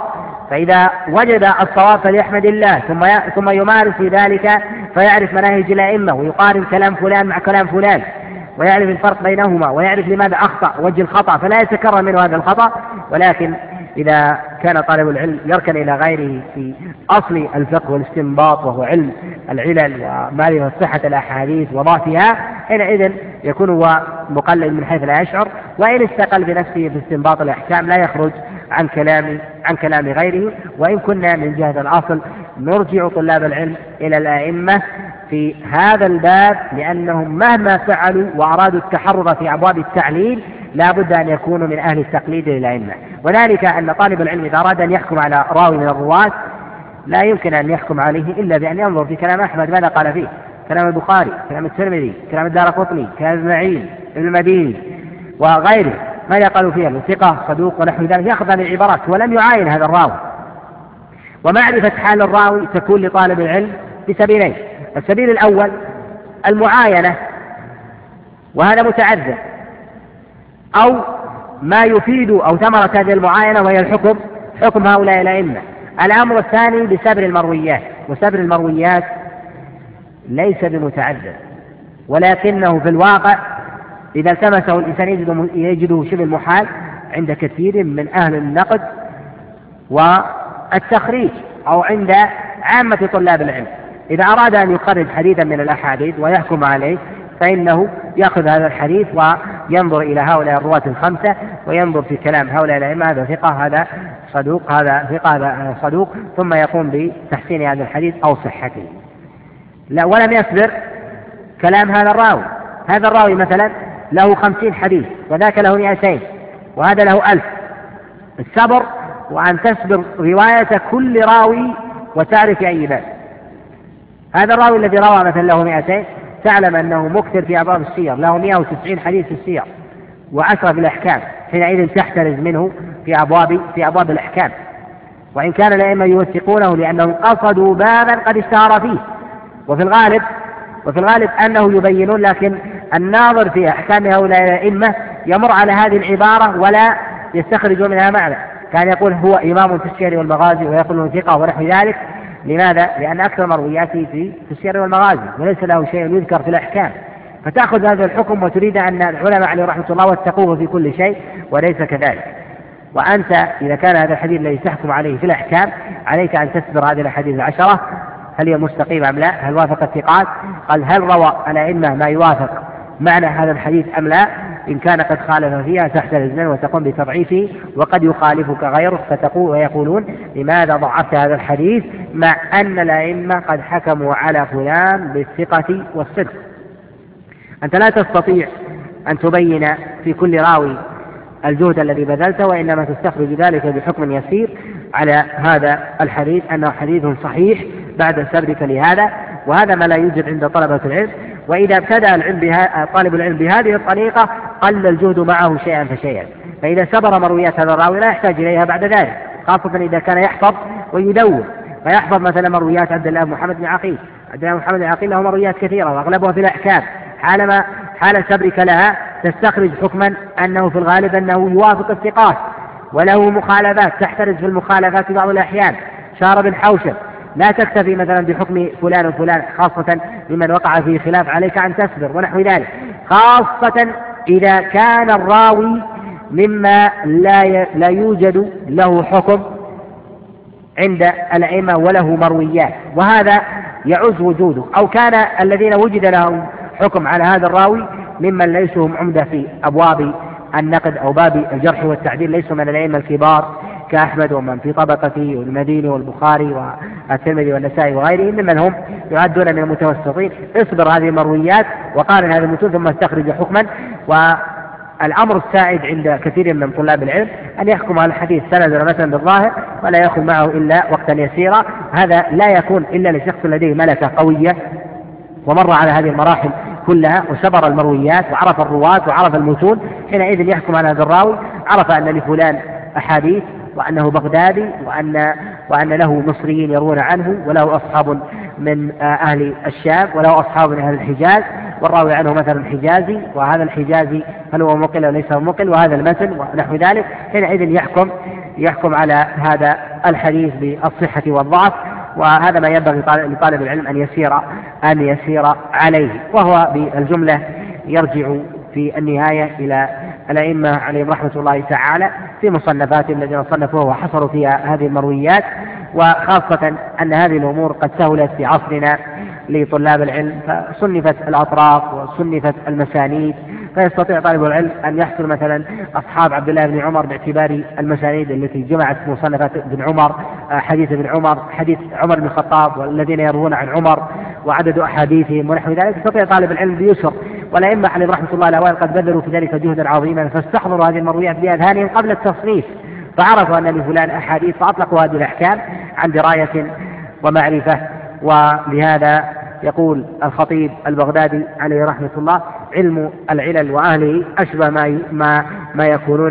فإذا وجد الصواب فليحمد الله ثم ثم يمارس في ذلك فيعرف مناهج الأئمة ويقارن كلام فلان مع كلام فلان ويعرف الفرق بينهما ويعرف لماذا أخطأ وجه الخطأ فلا يتكرر منه هذا الخطأ. ولكن إذا كان طالب العلم يركن إلى غيره في أصل الفقه والاستنباط وهو علم العلل ومعرفة صحة الأحاديث وضعفها، حينئذ يكون هو مقلد من حيث لا يشعر، وإن استقل بنفسه في استنباط الأحكام لا يخرج عن كلام عن كلام غيره. وإن كنا من جهة الأصل نرجع طلاب العلم إلى الأئمة في هذا الباب، لأنهم مهما فعلوا وأرادوا التحرر في أبواب التعليل لا بد أن يكونوا من أهل التقليد للأئمة. وذلك أن طالب العلم إذا أراد أن يحكم على راوي من الرواة لا يمكن أن يحكم عليه إلا بأن ينظر في كلام أحمد ماذا قال فيه، كلام البخاري، كلام الترمذي، كلام الدارقطني، كلام إسماعيل ابن المديني وغيره ماذا قالوا فيها من ثقة صدوق ونحو ذلك، يأخذ عن العبارات ولم يعاين هذا الراوي. ومعرفة حال الراوي تكون لطالب العلم بسبيلين: السبيل الأول المعاينة وهذا متعذر، أو ما يفيد أو ثمرة هذه المعاينة وهي الحكم حكم هؤلاء الأئمة. الأمر الثاني بسبر المرويات، وسبر المرويات ليس بمتعذر، ولكنه في الواقع إذا التمسه الإنسان يجده شبه المحال عند كثير من أهل النقد والتخريج أو عند عامة طلاب العلم. إذا أراد أن يخرج حديثا من الأحاديث ويحكم عليه فإنه يأخذ هذا الحديث وينظر إلى هؤلاء الرواة الخمسة وينظر في كلام هؤلاء الأئمة، هذا ثقة هذا صدوق هذا ثقة هذا صدوق، ثم يقوم بتحسين هذا الحديث أو صحته. لا ولم يصبر كلام هذا الراوي، هذا الراوي مثلا له خمسين حديث وذاك له مئتين وهذا له ألف. الصبر وأن تصبر رواية كل راوي وتعرف أي باب. هذا الراوي الذي روى مثلا له مئتين تعلم أنه مكثر في أبواب السير، له مئة وتسعين حديث في السير وعشرة في الأحكام، حينئذ تحترز منه في أبواب في أبواب الأحكام. وإن كان الأئمة يوثقونه لأنهم قصدوا بابا قد اشتهر فيه، وفي الغالب وفي الغالب أنه يبينون، لكن الناظر في أحكام هؤلاء الأئمة يمر على هذه العبارة ولا يستخرج منها معنى. كان يقول هو إمام في السير والمغازي ويقول ثقة ونحو ذلك. لماذا؟ لأن أكثر مروياته في السير والمغازي وليس له شيء يذكر في الأحكام، فتأخذ هذا الحكم وتريد أن العلماء عليه رحمة الله واتقوه في كل شيء، وليس كذلك. وأنت إذا كان هذا الحديث الذي تحكم عليه في الأحكام عليك أن تسبر هذه الأحاديث العشرة هل هي مستقيمة أم لا، هل وافق الثقات، قال هل روى الأئمة ما يوافق معنى هذا الحديث أم لا. إن كان قد خالف فيها تحترز منه وتقوم بتضعيفه، وقد يخالفك غيرك فتقول ويقولون لماذا ضعفت هذا الحديث مع أن الأئمة قد حكموا على فلان بالثقة والصدق. أنت لا تستطيع أن تبين في كل راوي الجهد الذي بذلته، وإنما تستخرج ذلك بحكم يسير على هذا الحديث أنه حديث صحيح بعد سبرك لهذا، وهذا ما لا يوجد عند طلبة العلم. وإذا ابتدأ العلم بها طالب العلم بهذه الطريقة قل الجهد معه شيئا فشيئا، فإذا سبر مرويات هذا الراوي لا يحتاج إليها بعد ذلك، خاصة إذا كان يحفظ ويدور، فيحفظ مثلا مرويات عبد الله محمد بن عقيل. عبد الله محمد بن عقيل له مرويات كثيرة وأغلبها في الأحكام، حالما حال سبرك لها تستخرج حكما أنه في الغالب أنه يوافق الثقات وله مخالفات، تحترز في المخالفات في بعض الأحيان. شار بن حوشب لا تكتفي مثلا بحكم فلان وفلان، خاصة لمن وقع فيه خلاف عليك أن تصبر ونحو ذلك، خاصة إذا كان الراوي مما لا لا يوجد له حكم عند الأئمة وله مرويات، وهذا يعز وجوده، أو كان الذين وجد لهم حكم على هذا الراوي ممن ليسوا هم عمدة في أبواب النقد أو باب الجرح والتعديل، ليسوا من الأئمة الكبار كأحمد ومن في طبقته والمديني والبخاري والترمذي والنسائي وغيرهم ممن هم يعدون من المتوسطين. اصبر هذه المرويات وقارن هذه المتون ثم استخرج حكما. والأمر السائد عند كثير من طلاب العلم أن يحكم على الحديث سندا مثلا بالظاهر ولا يأخذ معه إلا وقتا يسيرا، هذا لا يكون إلا لشخص لديه ملكة قوية ومر على هذه المراحل كلها وسبر المرويات وعرف الرواة وعرف المتون، حينئذ يحكم على هذا الراوي، عرف أن لفلان أحاديث وأنه بغدادي وأن وأن له مصريين يروون عنه وله أصحاب من أهل الشام وله أصحاب من أهل الحجاز، والراوي عنه مثلا حجازي، وهذا الحجازي هل هو مقل أو ليس مقل، وهذا المتن ونحو ذلك، حينئذ يحكم يحكم على هذا الحديث بالصحة والضعف، وهذا ما ينبغي لطالب العلم أن يسير أن يسير عليه. وهو بالجملة يرجع في النهاية إلى الأئمة عليهم رحمة الله تعالى في مصنفاتهم الذين صنفوها وحصروا فيها هذه المرويات، وخاصة أن هذه الأمور قد سهلت في عصرنا لطلاب العلم، فصنفت الأطراف وصنفت المسانيد، فيستطيع طالب العلم أن يحصل مثلا أصحاب عبد الله بن عمر باعتبار المسانيد التي جمعت مصنفات ابن عمر، حديث ابن عمر، حديث عمر بن الخطاب والذين يروون عن عمر وعدد أحاديثهم ونحو ذلك، يستطيع طالب العلم بيسر. والأئمة عليهم رحمة الله الأوائل قد بذلوا في ذلك جهدا عظيما، فاستحضروا هذه المرويات بأذهانهم قبل التصنيف، فعرفوا أن لفلان أحاديث فأطلقوا هذه الأحكام عن دراية ومعرفة. ولهذا يقول الخطيب البغدادي عليه رحمة الله: علم العلل وأهله أشبه ما ما ما يكونون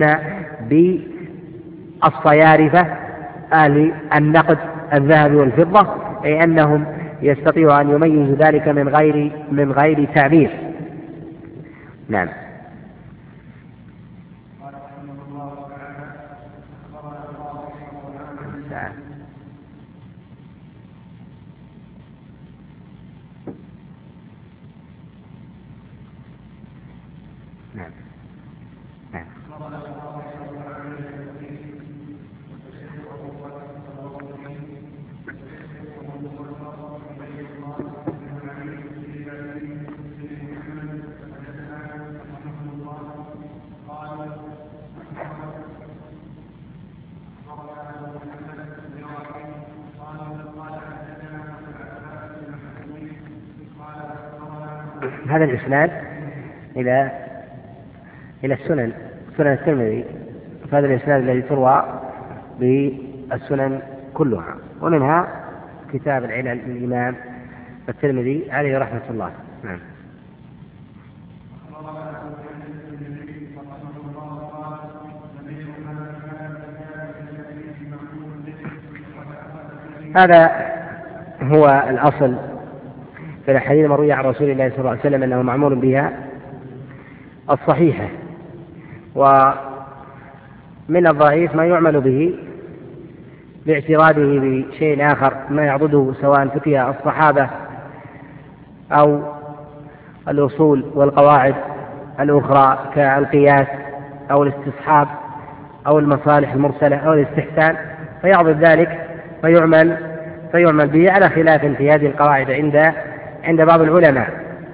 بالصيارفة أهل النقد الذهب والفضة، أي أنهم يستطيعوا أن يميزوا ذلك من غير من غير تعبير. نعم. نعم. نعم. هذا الإسناد إلى إلى السنن سنن الترمذي، فهذا الإسناد الذي تروى بالسنن كلها، ومنها كتاب العلل للإمام الترمذي عليه رحمة الله. نعم. هذا هو الأصل في الحديث المروية عن رسول الله صلى الله عليه وسلم أنه معمول بها الصحيحة، ومن الضعيف ما يعمل به باعتراضه بشيء آخر ما يعضده، سواء فتيا الصحابة أو الأصول والقواعد الأخرى كالقياس أو الاستصحاب أو المصالح المرسلة أو الاستحسان، فيعضد ذلك فيعمل فيعمل به على خلاف في هذه القواعد عند عند بعض العلماء.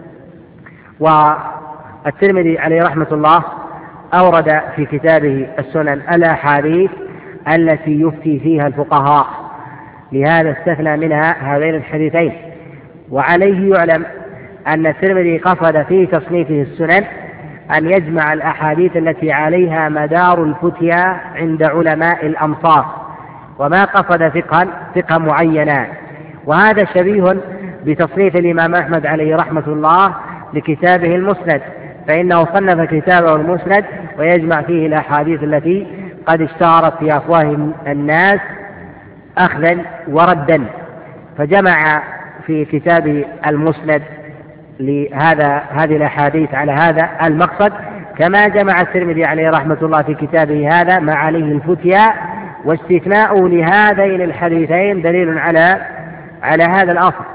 والترمذي عليه رحمة الله أورد في كتابه السنن الأحاديث التي يفتي فيها الفقهاء، لهذا استثنى منها هذين الحديثين. وعليه يعلم أن الترمذي قصد في تصنيفه السنن أن يجمع الأحاديث التي عليها مدار الفتيا عند علماء الأمصار، وما قصد فقها فقها معينا. وهذا شبيه بتصنيف الإمام أحمد عليه رحمة الله لكتابه المسند، فإنه صنف كتابه المسند ويجمع فيه الأحاديث التي قد اشتهرت في أفواه الناس أخذا وردا، فجمع في كتابه المسند لهذا هذه الأحاديث على هذا المقصد، كما جمع الترمذي عليه رحمة الله في كتابه هذا ما عليه الفتيا. واستثناء لهذين الحديثين دليل على على هذا الأصل.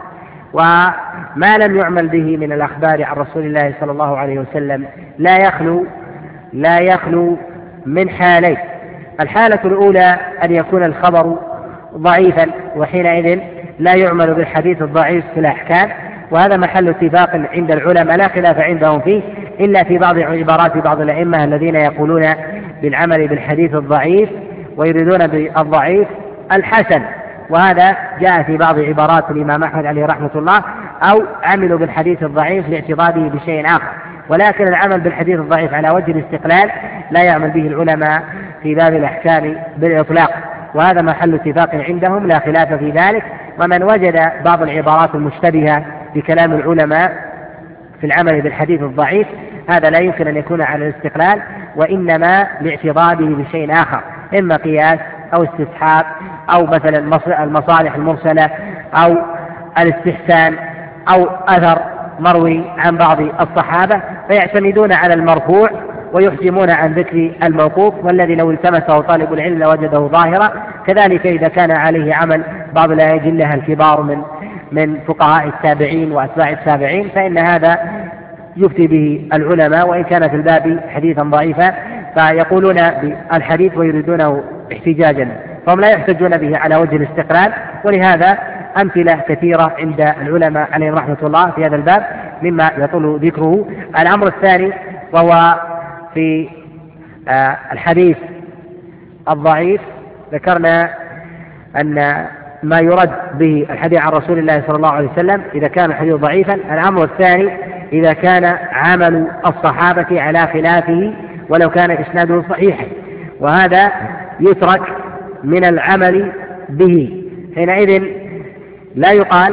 وما لم يعمل به من الأخبار عن رسول الله صلى الله عليه وسلم لا يخلو لا يخلو من حالين: الحالة الأولى أن يكون الخبر ضعيفا، وحينئذ لا يعمل بالحديث الضعيف في الأحكام، وهذا محل اتفاق عند العلماء لا خلاف عندهم فيه، إلا في بعض عبارات بعض الأئمة الذين يقولون بالعمل بالحديث الضعيف ويريدون بالضعيف الحسن، وهذا جاء في بعض عبارات الإمام أحمد عليه رحمة الله، أو عملوا بالحديث الضعيف لاعتقاده بشيء آخر. ولكن العمل بالحديث الضعيف على وجه الاستقلال لا يعمل به العلماء في باب الأحكام بالإطلاق، وهذا محل اتفاق عندهم لا خلاف في ذلك. ومن وجد بعض العبارات المشتبهة في كلام العلماء في العمل بالحديث الضعيف، هذا لا يمكن أن يكون على الاستقلال، وإنما لاعتضاده بشيء آخر، إما قياس أو استصحاب أو مثلا المصالح المرسلة أو الاستحسان أو أثر مروي عن بعض الصحابة، فيعتمدون على المرفوع ويحجمون عن ذكر الموقوف، والذي لو التمسه طالب العلم لوجده ظاهرا. كذلك إذا كان عليه عمل بعض الأئمة الكبار من من فقهاء التابعين وأتباع التابعين فإن هذا يفتي به العلماء، وإن كان في الباب حديثا ضعيفا فيقولون بالحديث ويريدونه احتجاجا، فهم لا يحتجون به على وجه الاستقلال. ولهذا أمثلة كثيرة عند العلماء عليهم رحمة الله في هذا الباب مما يطول ذكره. الأمر الثاني وهو في الحديث الضعيف، ذكرنا أن ما يرد به الحديث عن رسول الله صلى الله عليه وسلم إذا كان الحديث ضعيفا. الأمر الثاني إذا كان عمل الصحابة على خلافه ولو كان إسناده صحيحا، وهذا يترك من العمل به، حينئذ لا يقال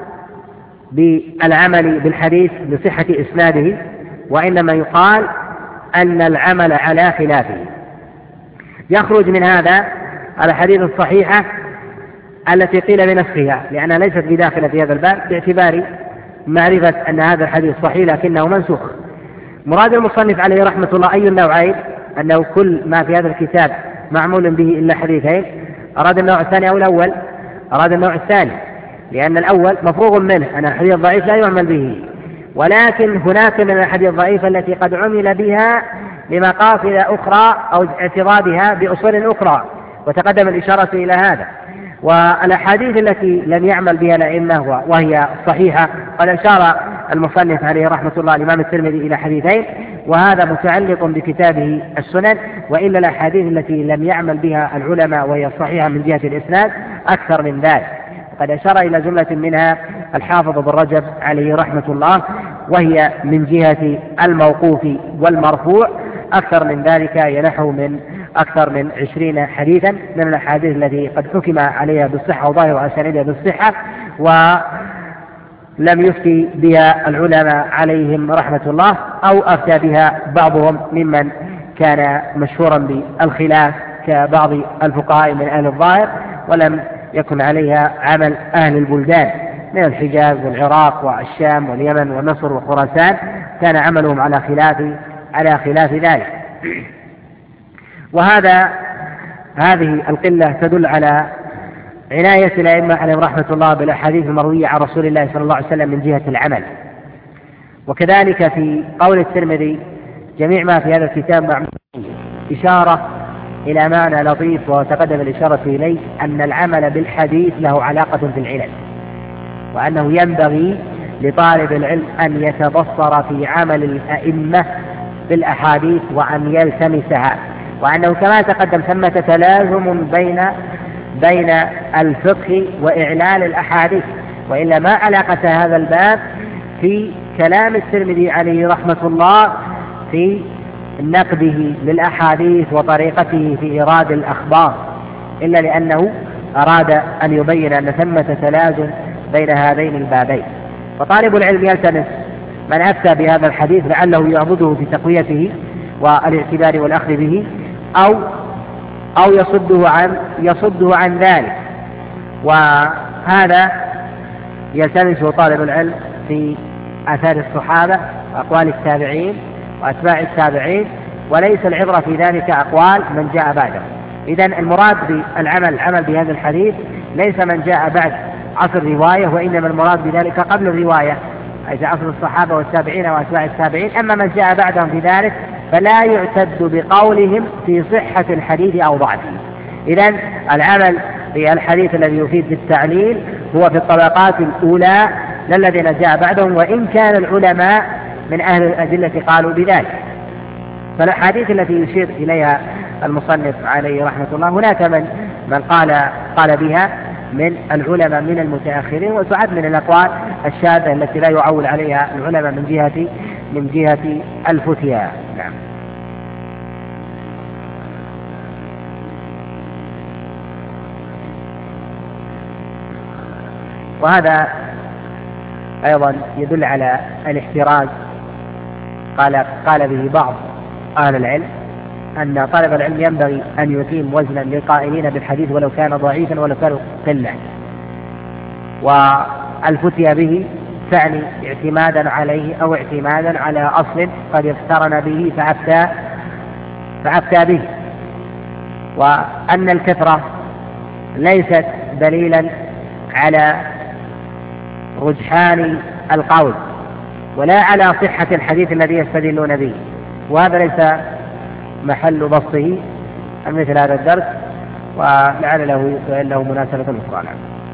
بالعمل بالحديث لصحة إسناده، وإنما يقال أن العمل على خلافه. يخرج من هذا الحديث الصحيحة التي قيل بنسخها، لأنها ليست بداخلة في هذا الباب باعتبار معرفة أن هذا الحديث صحيح لكنه منسوخ. مراد المصنف عليه رحمة الله أي النوعين، أنه كل ما في هذا الكتاب معمول به إلا حديثين. أراد النوع الثاني أو الأول؟ أراد النوع الثاني، لأن الأول مفروغ منه أن الحديث الضعيف لا يعمل به، ولكن هناك من الحديث الضعيف التي قد عمل بها لمقاصد أخرى أو اعتراضها بأصول أخرى، وتقدم الإشارة إلى هذا. والأحاديث التي لم يعمل بها الأئمة وهي صحيحة قد أشار المصنف عليه رحمة الله الإمام الترمذي إلى حديثين، وهذا متعلق بكتابه السنن، وإلا الأحاديث التي لم يعمل بها العلماء وهي صحيحة من جهة الإسناد أكثر من ذلك، قد أشار إلى جملة منها الحافظ ابن رجب عليه رحمة الله، وهي من جهة الموقوف والمرفوع أكثر من ذلك، ينحو من أكثر من عشرين حديثا من الأحاديث التي قد حكم عليها بالصحة وظاهر أسانيدها بالصحة ولم يفتي بها العلماء عليهم رحمة الله، أو أفتى بها بعضهم ممن كان مشهورا بالخلاف كبعض الفقهاء من أهل الظاهر، ولم يكن عليها عمل أهل البلدان من الحجاز والعراق والشام واليمن ومصر وخراسان، كان عملهم على خلاف على خلاف ذلك. وهذا هذه القلة تدل على عناية الأئمة عليهم رحمة الله بالأحاديث المروية عن رسول الله صلى الله عليه وسلم من جهة العمل. وكذلك في قول الترمذي جميع ما في هذا الكتاب معمول إشارة إلى معنى لطيف وتقدم الإشارة إليه، أن العمل بالحديث له علاقة في العلل، وأنه ينبغي لطالب العلم أن يتبصر في عمل الأئمة بالأحاديث وأن يلتمسها، وأنه كما تقدم ثمة تلازم بين بين الفقه وإعلال الأحاديث، وإلا ما علاقة هذا الباب في كلام الترمذي عليه رحمة الله في نقده للأحاديث وطريقته في إيراد الأخبار، إلا لأنه أراد أن يبين أن ثمة تلازم بين هذين البابين. فطالب العلم يلتمس من أفتى بهذا الحديث لعله يعبده في تقويته والاعتبار والأخذ به، أو أو يصده عن يصده عن ذلك، وهذا يلتمسه طالب العلم في آثار الصحابة وأقوال التابعين وأتباع التابعين، وليس العبرة في ذلك أقوال من جاء بعده. إذن المراد بالعمل العمل بهذا الحديث ليس من جاء بعد عصر الرواية، وإنما المراد بذلك قبل الرواية، أي عصر الصحابة والتابعين وأتباع التابعين. أما من جاء بعدهم في ذلك فلا يعتد بقولهم في صحة الحديث أو ضعفه. إذن العمل بالحديث الذي يفيد بالتعليل هو في الطبقات الأولى للذين جاء بعدهم، وإن كان العلماء من أهل الأدلة قالوا بذلك. فالأحاديث التي يشير إليها المصنف عليه رحمة الله هناك من من قال قال بها من العلماء من المتأخرين، وسعد من الأقوال الشاذة التي لا يعول عليها العلماء من جهة من جهة الفتيا. نعم. وهذا أيضا يدل على الاحتراز، قال قال به بعض أهل العلم أن طالب العلم ينبغي أن يقيم وزنا للقائلين بالحديث ولو كان ضعيفا ولو كان قلة، والفتيا به تعني اعتمادا عليه أو اعتمادا على أصل قد اقترن به فأفتى فأفتى به، وأن الكثرة ليست دليلا على رجحان القول ولا على صحة الحديث الذي يستدلون به، وهذا ليس محل بسطه مثل هذا الدرس، ولعل له له مناسبة أخرى.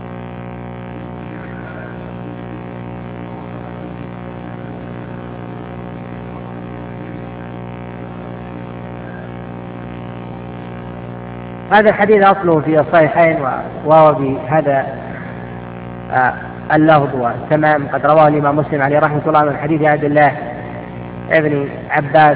هذا الحديث أصله في الصحيحين وهو بهذا اللفظ والتمام، قد رواه الإمام مسلم عليه رحمة الله من حديث عبد الله ابن عباس،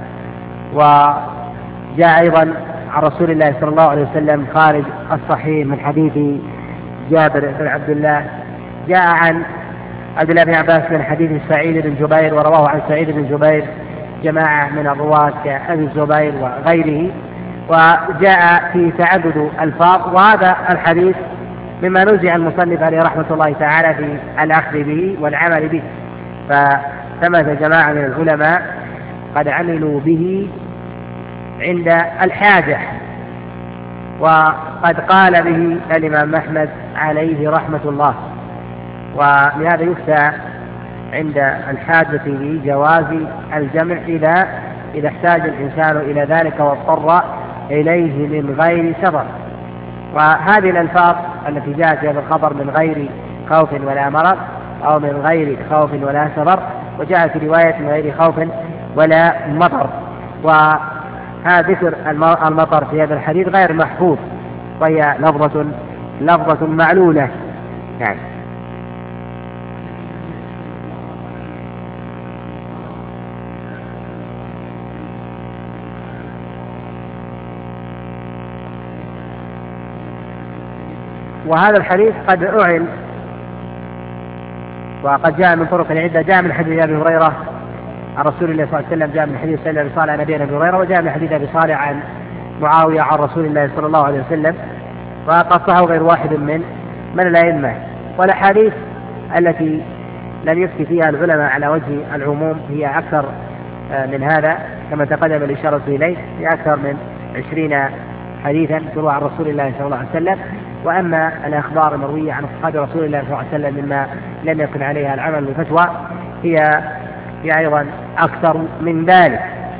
وجاء أيضا عن رسول الله صلى الله عليه وسلم خارج الصحيح من حديث جابر بن عبد الله، جاء عن عبد الله بن عباس من حديث سعيد بن جبير، ورواه عن سعيد بن جبير جماعة من الرواة كأبي الزبير وغيره، وجاء في تعدد الفاظ، وهذا الحديث مما نزع المصنف عليه رحمة الله تعالى في الأخذ به والعمل به، فثمة جماعة من العلماء قد عملوا به عند الحاجة، وقد قال به الإمام أحمد عليه رحمة الله، ولهذا يفتى عند الحاجة بجواز الجمع إذا إذا احتاج الإنسان إلى ذلك واضطر إليه من غير سفر. وهذه الألفاظ التي جاءت في هذا الخبر من غير خوف ولا مرض، أو من غير خوف ولا سفر، وجاءت في رواية من غير خوف ولا مطر، وهذا ذكر المطر في هذا الحديث غير محفوظ، وهي لفظة لفظة معلولة يعني. وهذا الحديث قد أعل وقد جاء من طرق عدة، جاء من حديث أبي هريرة عن رسول الله صلى الله عليه وسلم، جاء من حديث سيدنا أبي صالح عن أبي هريرة، وجاء من حديث أبي صالح عن معاوية عن رسول الله صلى الله عليه وسلم، وقد صحه غير واحد من من الأئمة. والأحاديث التي لم يفتي فيها العلماء على وجه العموم هي أكثر من هذا، كما تقدم الإشارة إليه، في أكثر من عشرين حديثا تروى عن رسول الله صلى الله عليه وسلم. وأما الأخبار المروية عن أصحاب رسول الله صلى الله عليه وسلم مما لم يكن عليها العمل بالفتوى هي هي أيضا أكثر من ذلك.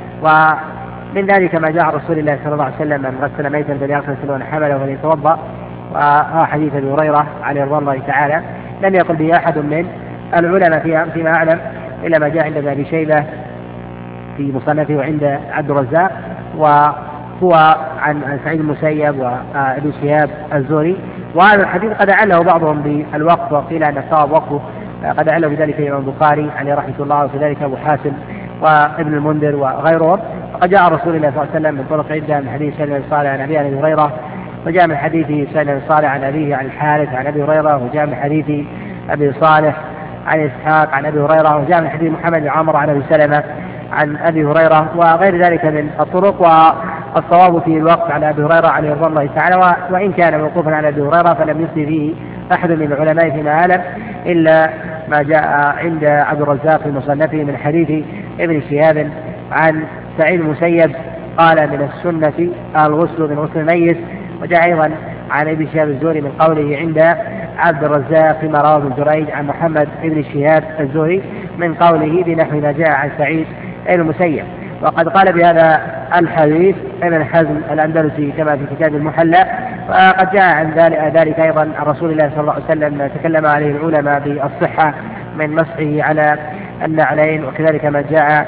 ومن ذلك ما جاء عن رسول الله صلى الله عليه وسلم: من غسل ميتا فليغتسل ومن حمله فليتوضأ. وهو حديث أبي هريرة عليه رضوان الله تعالى لم يقل به أحد من العلماء فيها فيما أعلم إلا ما جاء عند أبي شيبة في مصنفه وعند عبد الرزاق، وهو عن سعيد المسيب وابن شهاب الزهري. وهذا الحديث قد أعله بعضهم بالوقف، وقيل أن الصواب وقفه، قد أعله بذلك الإمام البخاري عليه رحمه الله، وكذلك أبو حاتم وابن المنذر وغيرهم. وقد جاء رسول الله صلى الله عليه وسلم من طرق عدة من حديث سعيد بن صالح عن أبي هريرة، وجاء من حديث سعيد بن صالح عن أبيه عن الحارث عن أبي هريرة، وجاء من حديث أبي صالح عن إسحاق عن أبي هريرة، وجاء من حديث محمد بن عمرو عن أبي سلمة عن أبي هريرة، وغير ذلك من الطرق. والصواب في الوقت على أبي هريرة عليه رضي الله تعالى، وإن كان موقوفا على أبي هريرة فلم يفتي فيه أحد من العلماء فيما أعلم إلا ما جاء عند عبد الرزاق في مصنفه من حديث ابن شهاب عن سعيد المسيب قال: من السنة الغسل من غسل الميت. وجاء أيضا عن ابن شهاب الزهري من قوله عند عبد الرزاق فيما رواه ابن جريج عن محمد بن شهاب الزهري من قوله بنحو ما جاء عن سعيد المسيب. وقد قال بهذا الحديث ابن حزم الأندلسي كما في كتاب المحلى. وقد جاء عن ذلك أيضا عن رسول الله صلى الله عليه وسلم تكلم عليه العلماء بالصحة من مسحه على النعلين، وكذلك ما جاء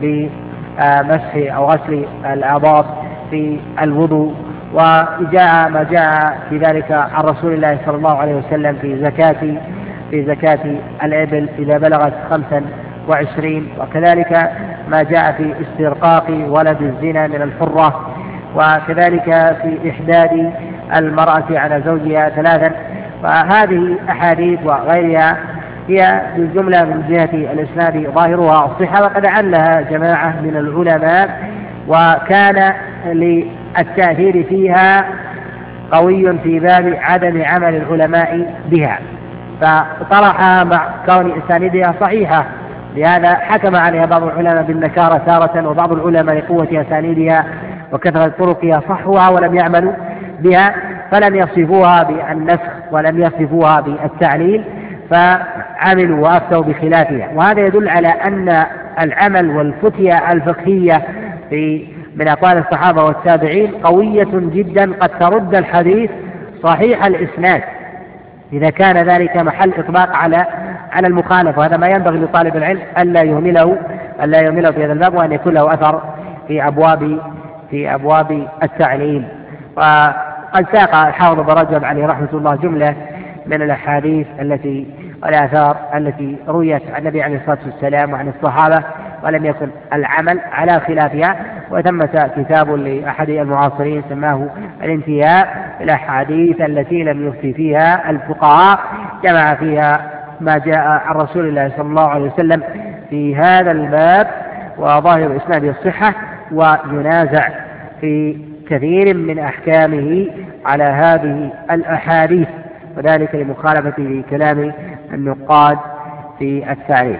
بمسح أو غسل الأعضاء في الوضوء. وجاء ما جاء في ذلك عن رسول الله صلى الله عليه وسلم في زكاة في زكاة الإبل إذا بلغت خمسا وعشرين، وكذلك ما جاء في استرقاق ولد الزنا من الحرة، وكذلك في إحداد المرأة على زوجها ثلاثا. فهذه أحاديث وغيرها هي بالجملة من جهة الإسناد ظاهرها الصحة، وقد علها جماعة من العلماء، وكان للتأثير فيها قوي في باب عدم عمل العلماء بها، فطرحها مع كون أسانيدها صحيحة. لهذا حكم عليها بعض العلماء بالنكارة تارة، وبعض العلماء لقوة أسانيدها وكثرة طرقها صحوها ولم يعملوا بها، فلم يصفوها بالنسخ ولم يصفوها بالتعليل، فعملوا وأفتوا بخلافها. وهذا يدل على أن العمل والفتية الفقهية في من أقوال الصحابة والتابعين قوية جدا، قد ترد الحديث صحيح الإسناد إذا كان ذلك محل إطلاق على على المخالفة. وهذا ما ينبغي لطالب العلم ألا يهمله ألا يهمله في هذا الباب، وأن يكون له أثر في أبواب في أبواب التعليل. وقد ساق الحافظ ابن رجب عليه رحمة الله جملة من الأحاديث التي والآثار التي رويت عن النبي عليه الصلاة والسلام وعن الصحابة ولم يكن العمل على خلافها. وثمة كتاب لأحد المعاصرين سماه الانتهاء الأحاديث التي لم يفتي فيها الفقهاء، جمع فيها ما جاء عن رسول الله صلى الله عليه وسلم في هذا الباب، وظاهر إسناده الصحة، وينازع في كثير من أحكامه على هذه الأحاديث، وذلك لمخالفته لكلام النقاد في التعريف.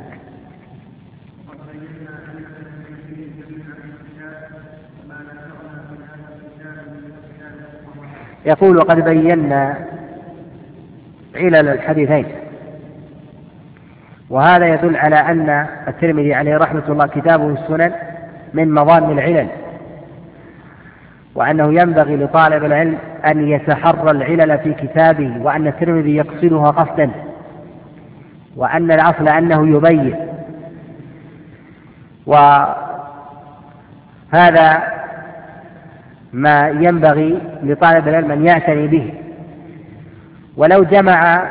يقول: وقد بينا علل الحديثين. وهذا يدل على أن الترمذي عليه رحمة الله كتابه السنن من مظان العلل، وأنه ينبغي لطالب العلم أن يتحرى العلل في كتابه، وأن الترمذي يقصدها قصدا، وأن الأصل أنه يبين. وهذا ما ينبغي لطالب العلم أن يعتني به. ولو جمع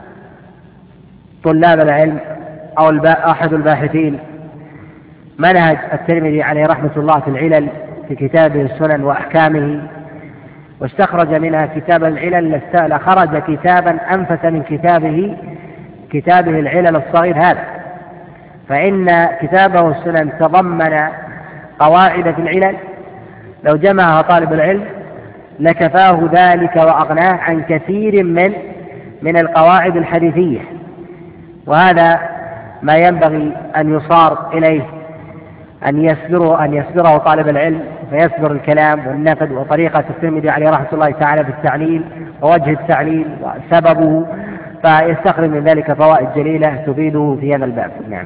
طلاب العلم أو أحد الباحثين منهج الترمذي عليه رحمة الله في العلل في كتابه السنن وأحكامه، واستخرج منها كتاب العلل لخرج كتابا أنفس من كتابه كتابه العلل الصغير هذا. فإن كتابه السنن تضمن قواعد في العلل لو جمعها طالب العلم لكفاه ذلك وأغناه عن كثير من من القواعد الحديثية. وهذا ما ينبغي أن يصار إليه، أن يصبره أن يصبره طالب العلم، فيصبر الكلام والنقد وطريقة الترمذي عليه رحمة الله تعالى في التعليل ووجه التعليل وسببه، فيستخرج من ذلك فوائد جليلة تفيده في هذا الباب. نعم.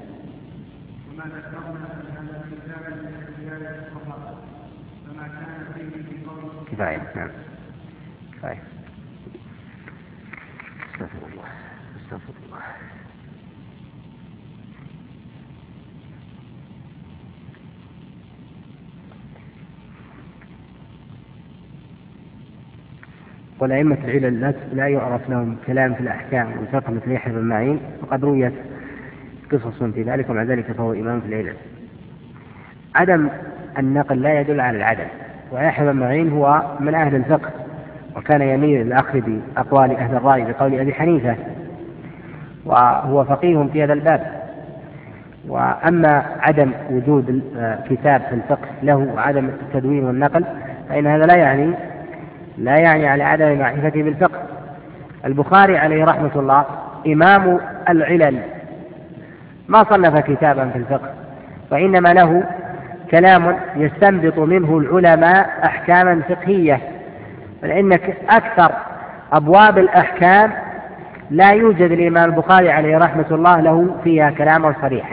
كفاية. نعم. كفاية. استغفر الله استغفر الله. والأئمة العلل لا يعرف لهم كلام في الأحكام والفقه مثل يحيى بن معين، وقد رويت قصص في ذلك، ومع ذلك فهو إمام في العلل. عدم النقل لا يدل على العدم، ويحيى بن معين هو من أهل الفقه، وكان يميل الأخذ بأقوال أهل الرأي بقول أبي حنيفة، وهو فقيه في هذا الباب. وأما عدم وجود كتاب في الفقه له وعدم التدوين والنقل فإن هذا لا يعني لا يعني على عدم معرفته بالفقه. البخاري عليه رحمة الله إمام العلل ما صنف كتابا في الفقه، وإنما له كلام يستنبط منه العلماء أحكاما فقهية، لأن أكثر أبواب الأحكام لا يوجد الإمام البخاري عليه رحمة الله له فيها كلاما صريحا،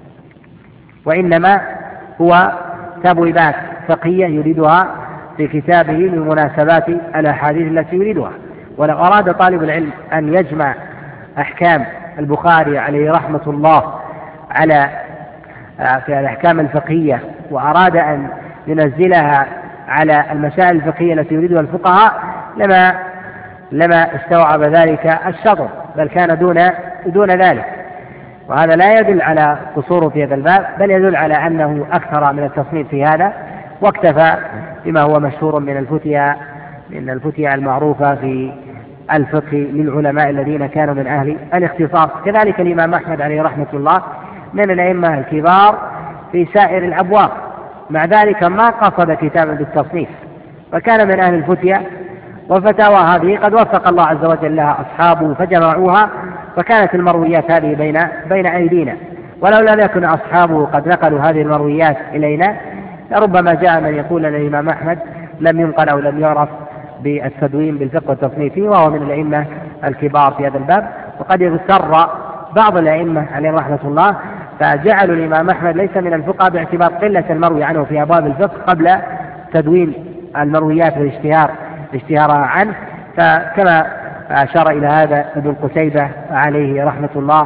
وإنما هو تبويبات فقهية يريدها في كتابه لمناسبات الأحاديث التي يريدها. ولو أراد طالب العلم أن يجمع أحكام البخاري عليه رحمة الله على في الأحكام الفقهية، وأراد أن ينزلها على المسائل الفقهية التي يريدها الفقهاء، لما لما استوعب ذلك الشطر، بل كان دون دون ذلك. وهذا لا يدل على قصوره في هذا الباب، بل يدل على أنه أكثر من التصنيف في هذا، واكتفى بما هو مشهور من الفتيا من الفتيا المعروفة في الفقه للعلماء الذين كانوا من أهل الاختصاص. كذلك الإمام أحمد عليه رحمة الله من الأئمة الكبار في سائر الأبواب، مع ذلك ما قصد كتابا بالتصنيف، وكان من أهل الفتيا، والفتاوى هذه قد وفق الله عز وجل لها أصحابه فجمعوها، فكانت المرويات هذه بين بين أيدينا. ولو لم يكن أصحابه قد نقلوا هذه المرويات إلينا ربما جاء من يقول أن الإمام أحمد لم ينقل أو لم يعرف بالتدوين بالفقه والتصنيف فيه، وهو من الأئمة الكبار في هذا الباب. وقد يغتر بعض الأئمة عليهم رحمة الله فجعلوا الإمام أحمد ليس من الفقهاء باعتبار قلة المروي عنه في أبواب الفقه قبل تدوين المرويات والاشتهار اشتهارها عنه، فكما أشار إلى هذا ابن قتيبة عليه رحمة الله،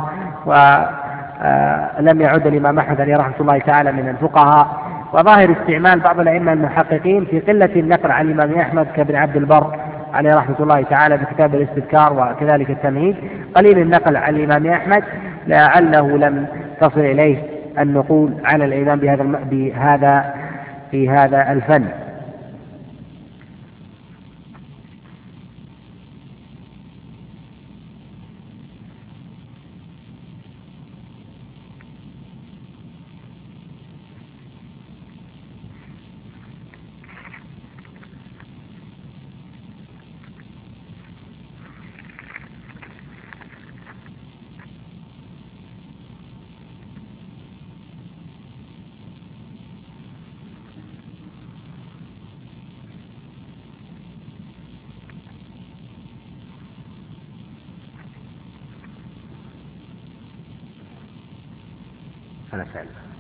ولم يعد الإمام أحمد عليه رحمة الله تعالى من الفقهاء. وظاهر استعمال بعض الأئمة المحققين في قلة النقل عن الإمام أحمد كابن عبد البر عليه رحمة الله تعالى بكتاب الاستذكار وكذلك التمهيد، قليل النقل عن الإمام أحمد لعله لم تصل إليه النقول على الإمام بهذا بهذا في هذا الفن. أنا سأل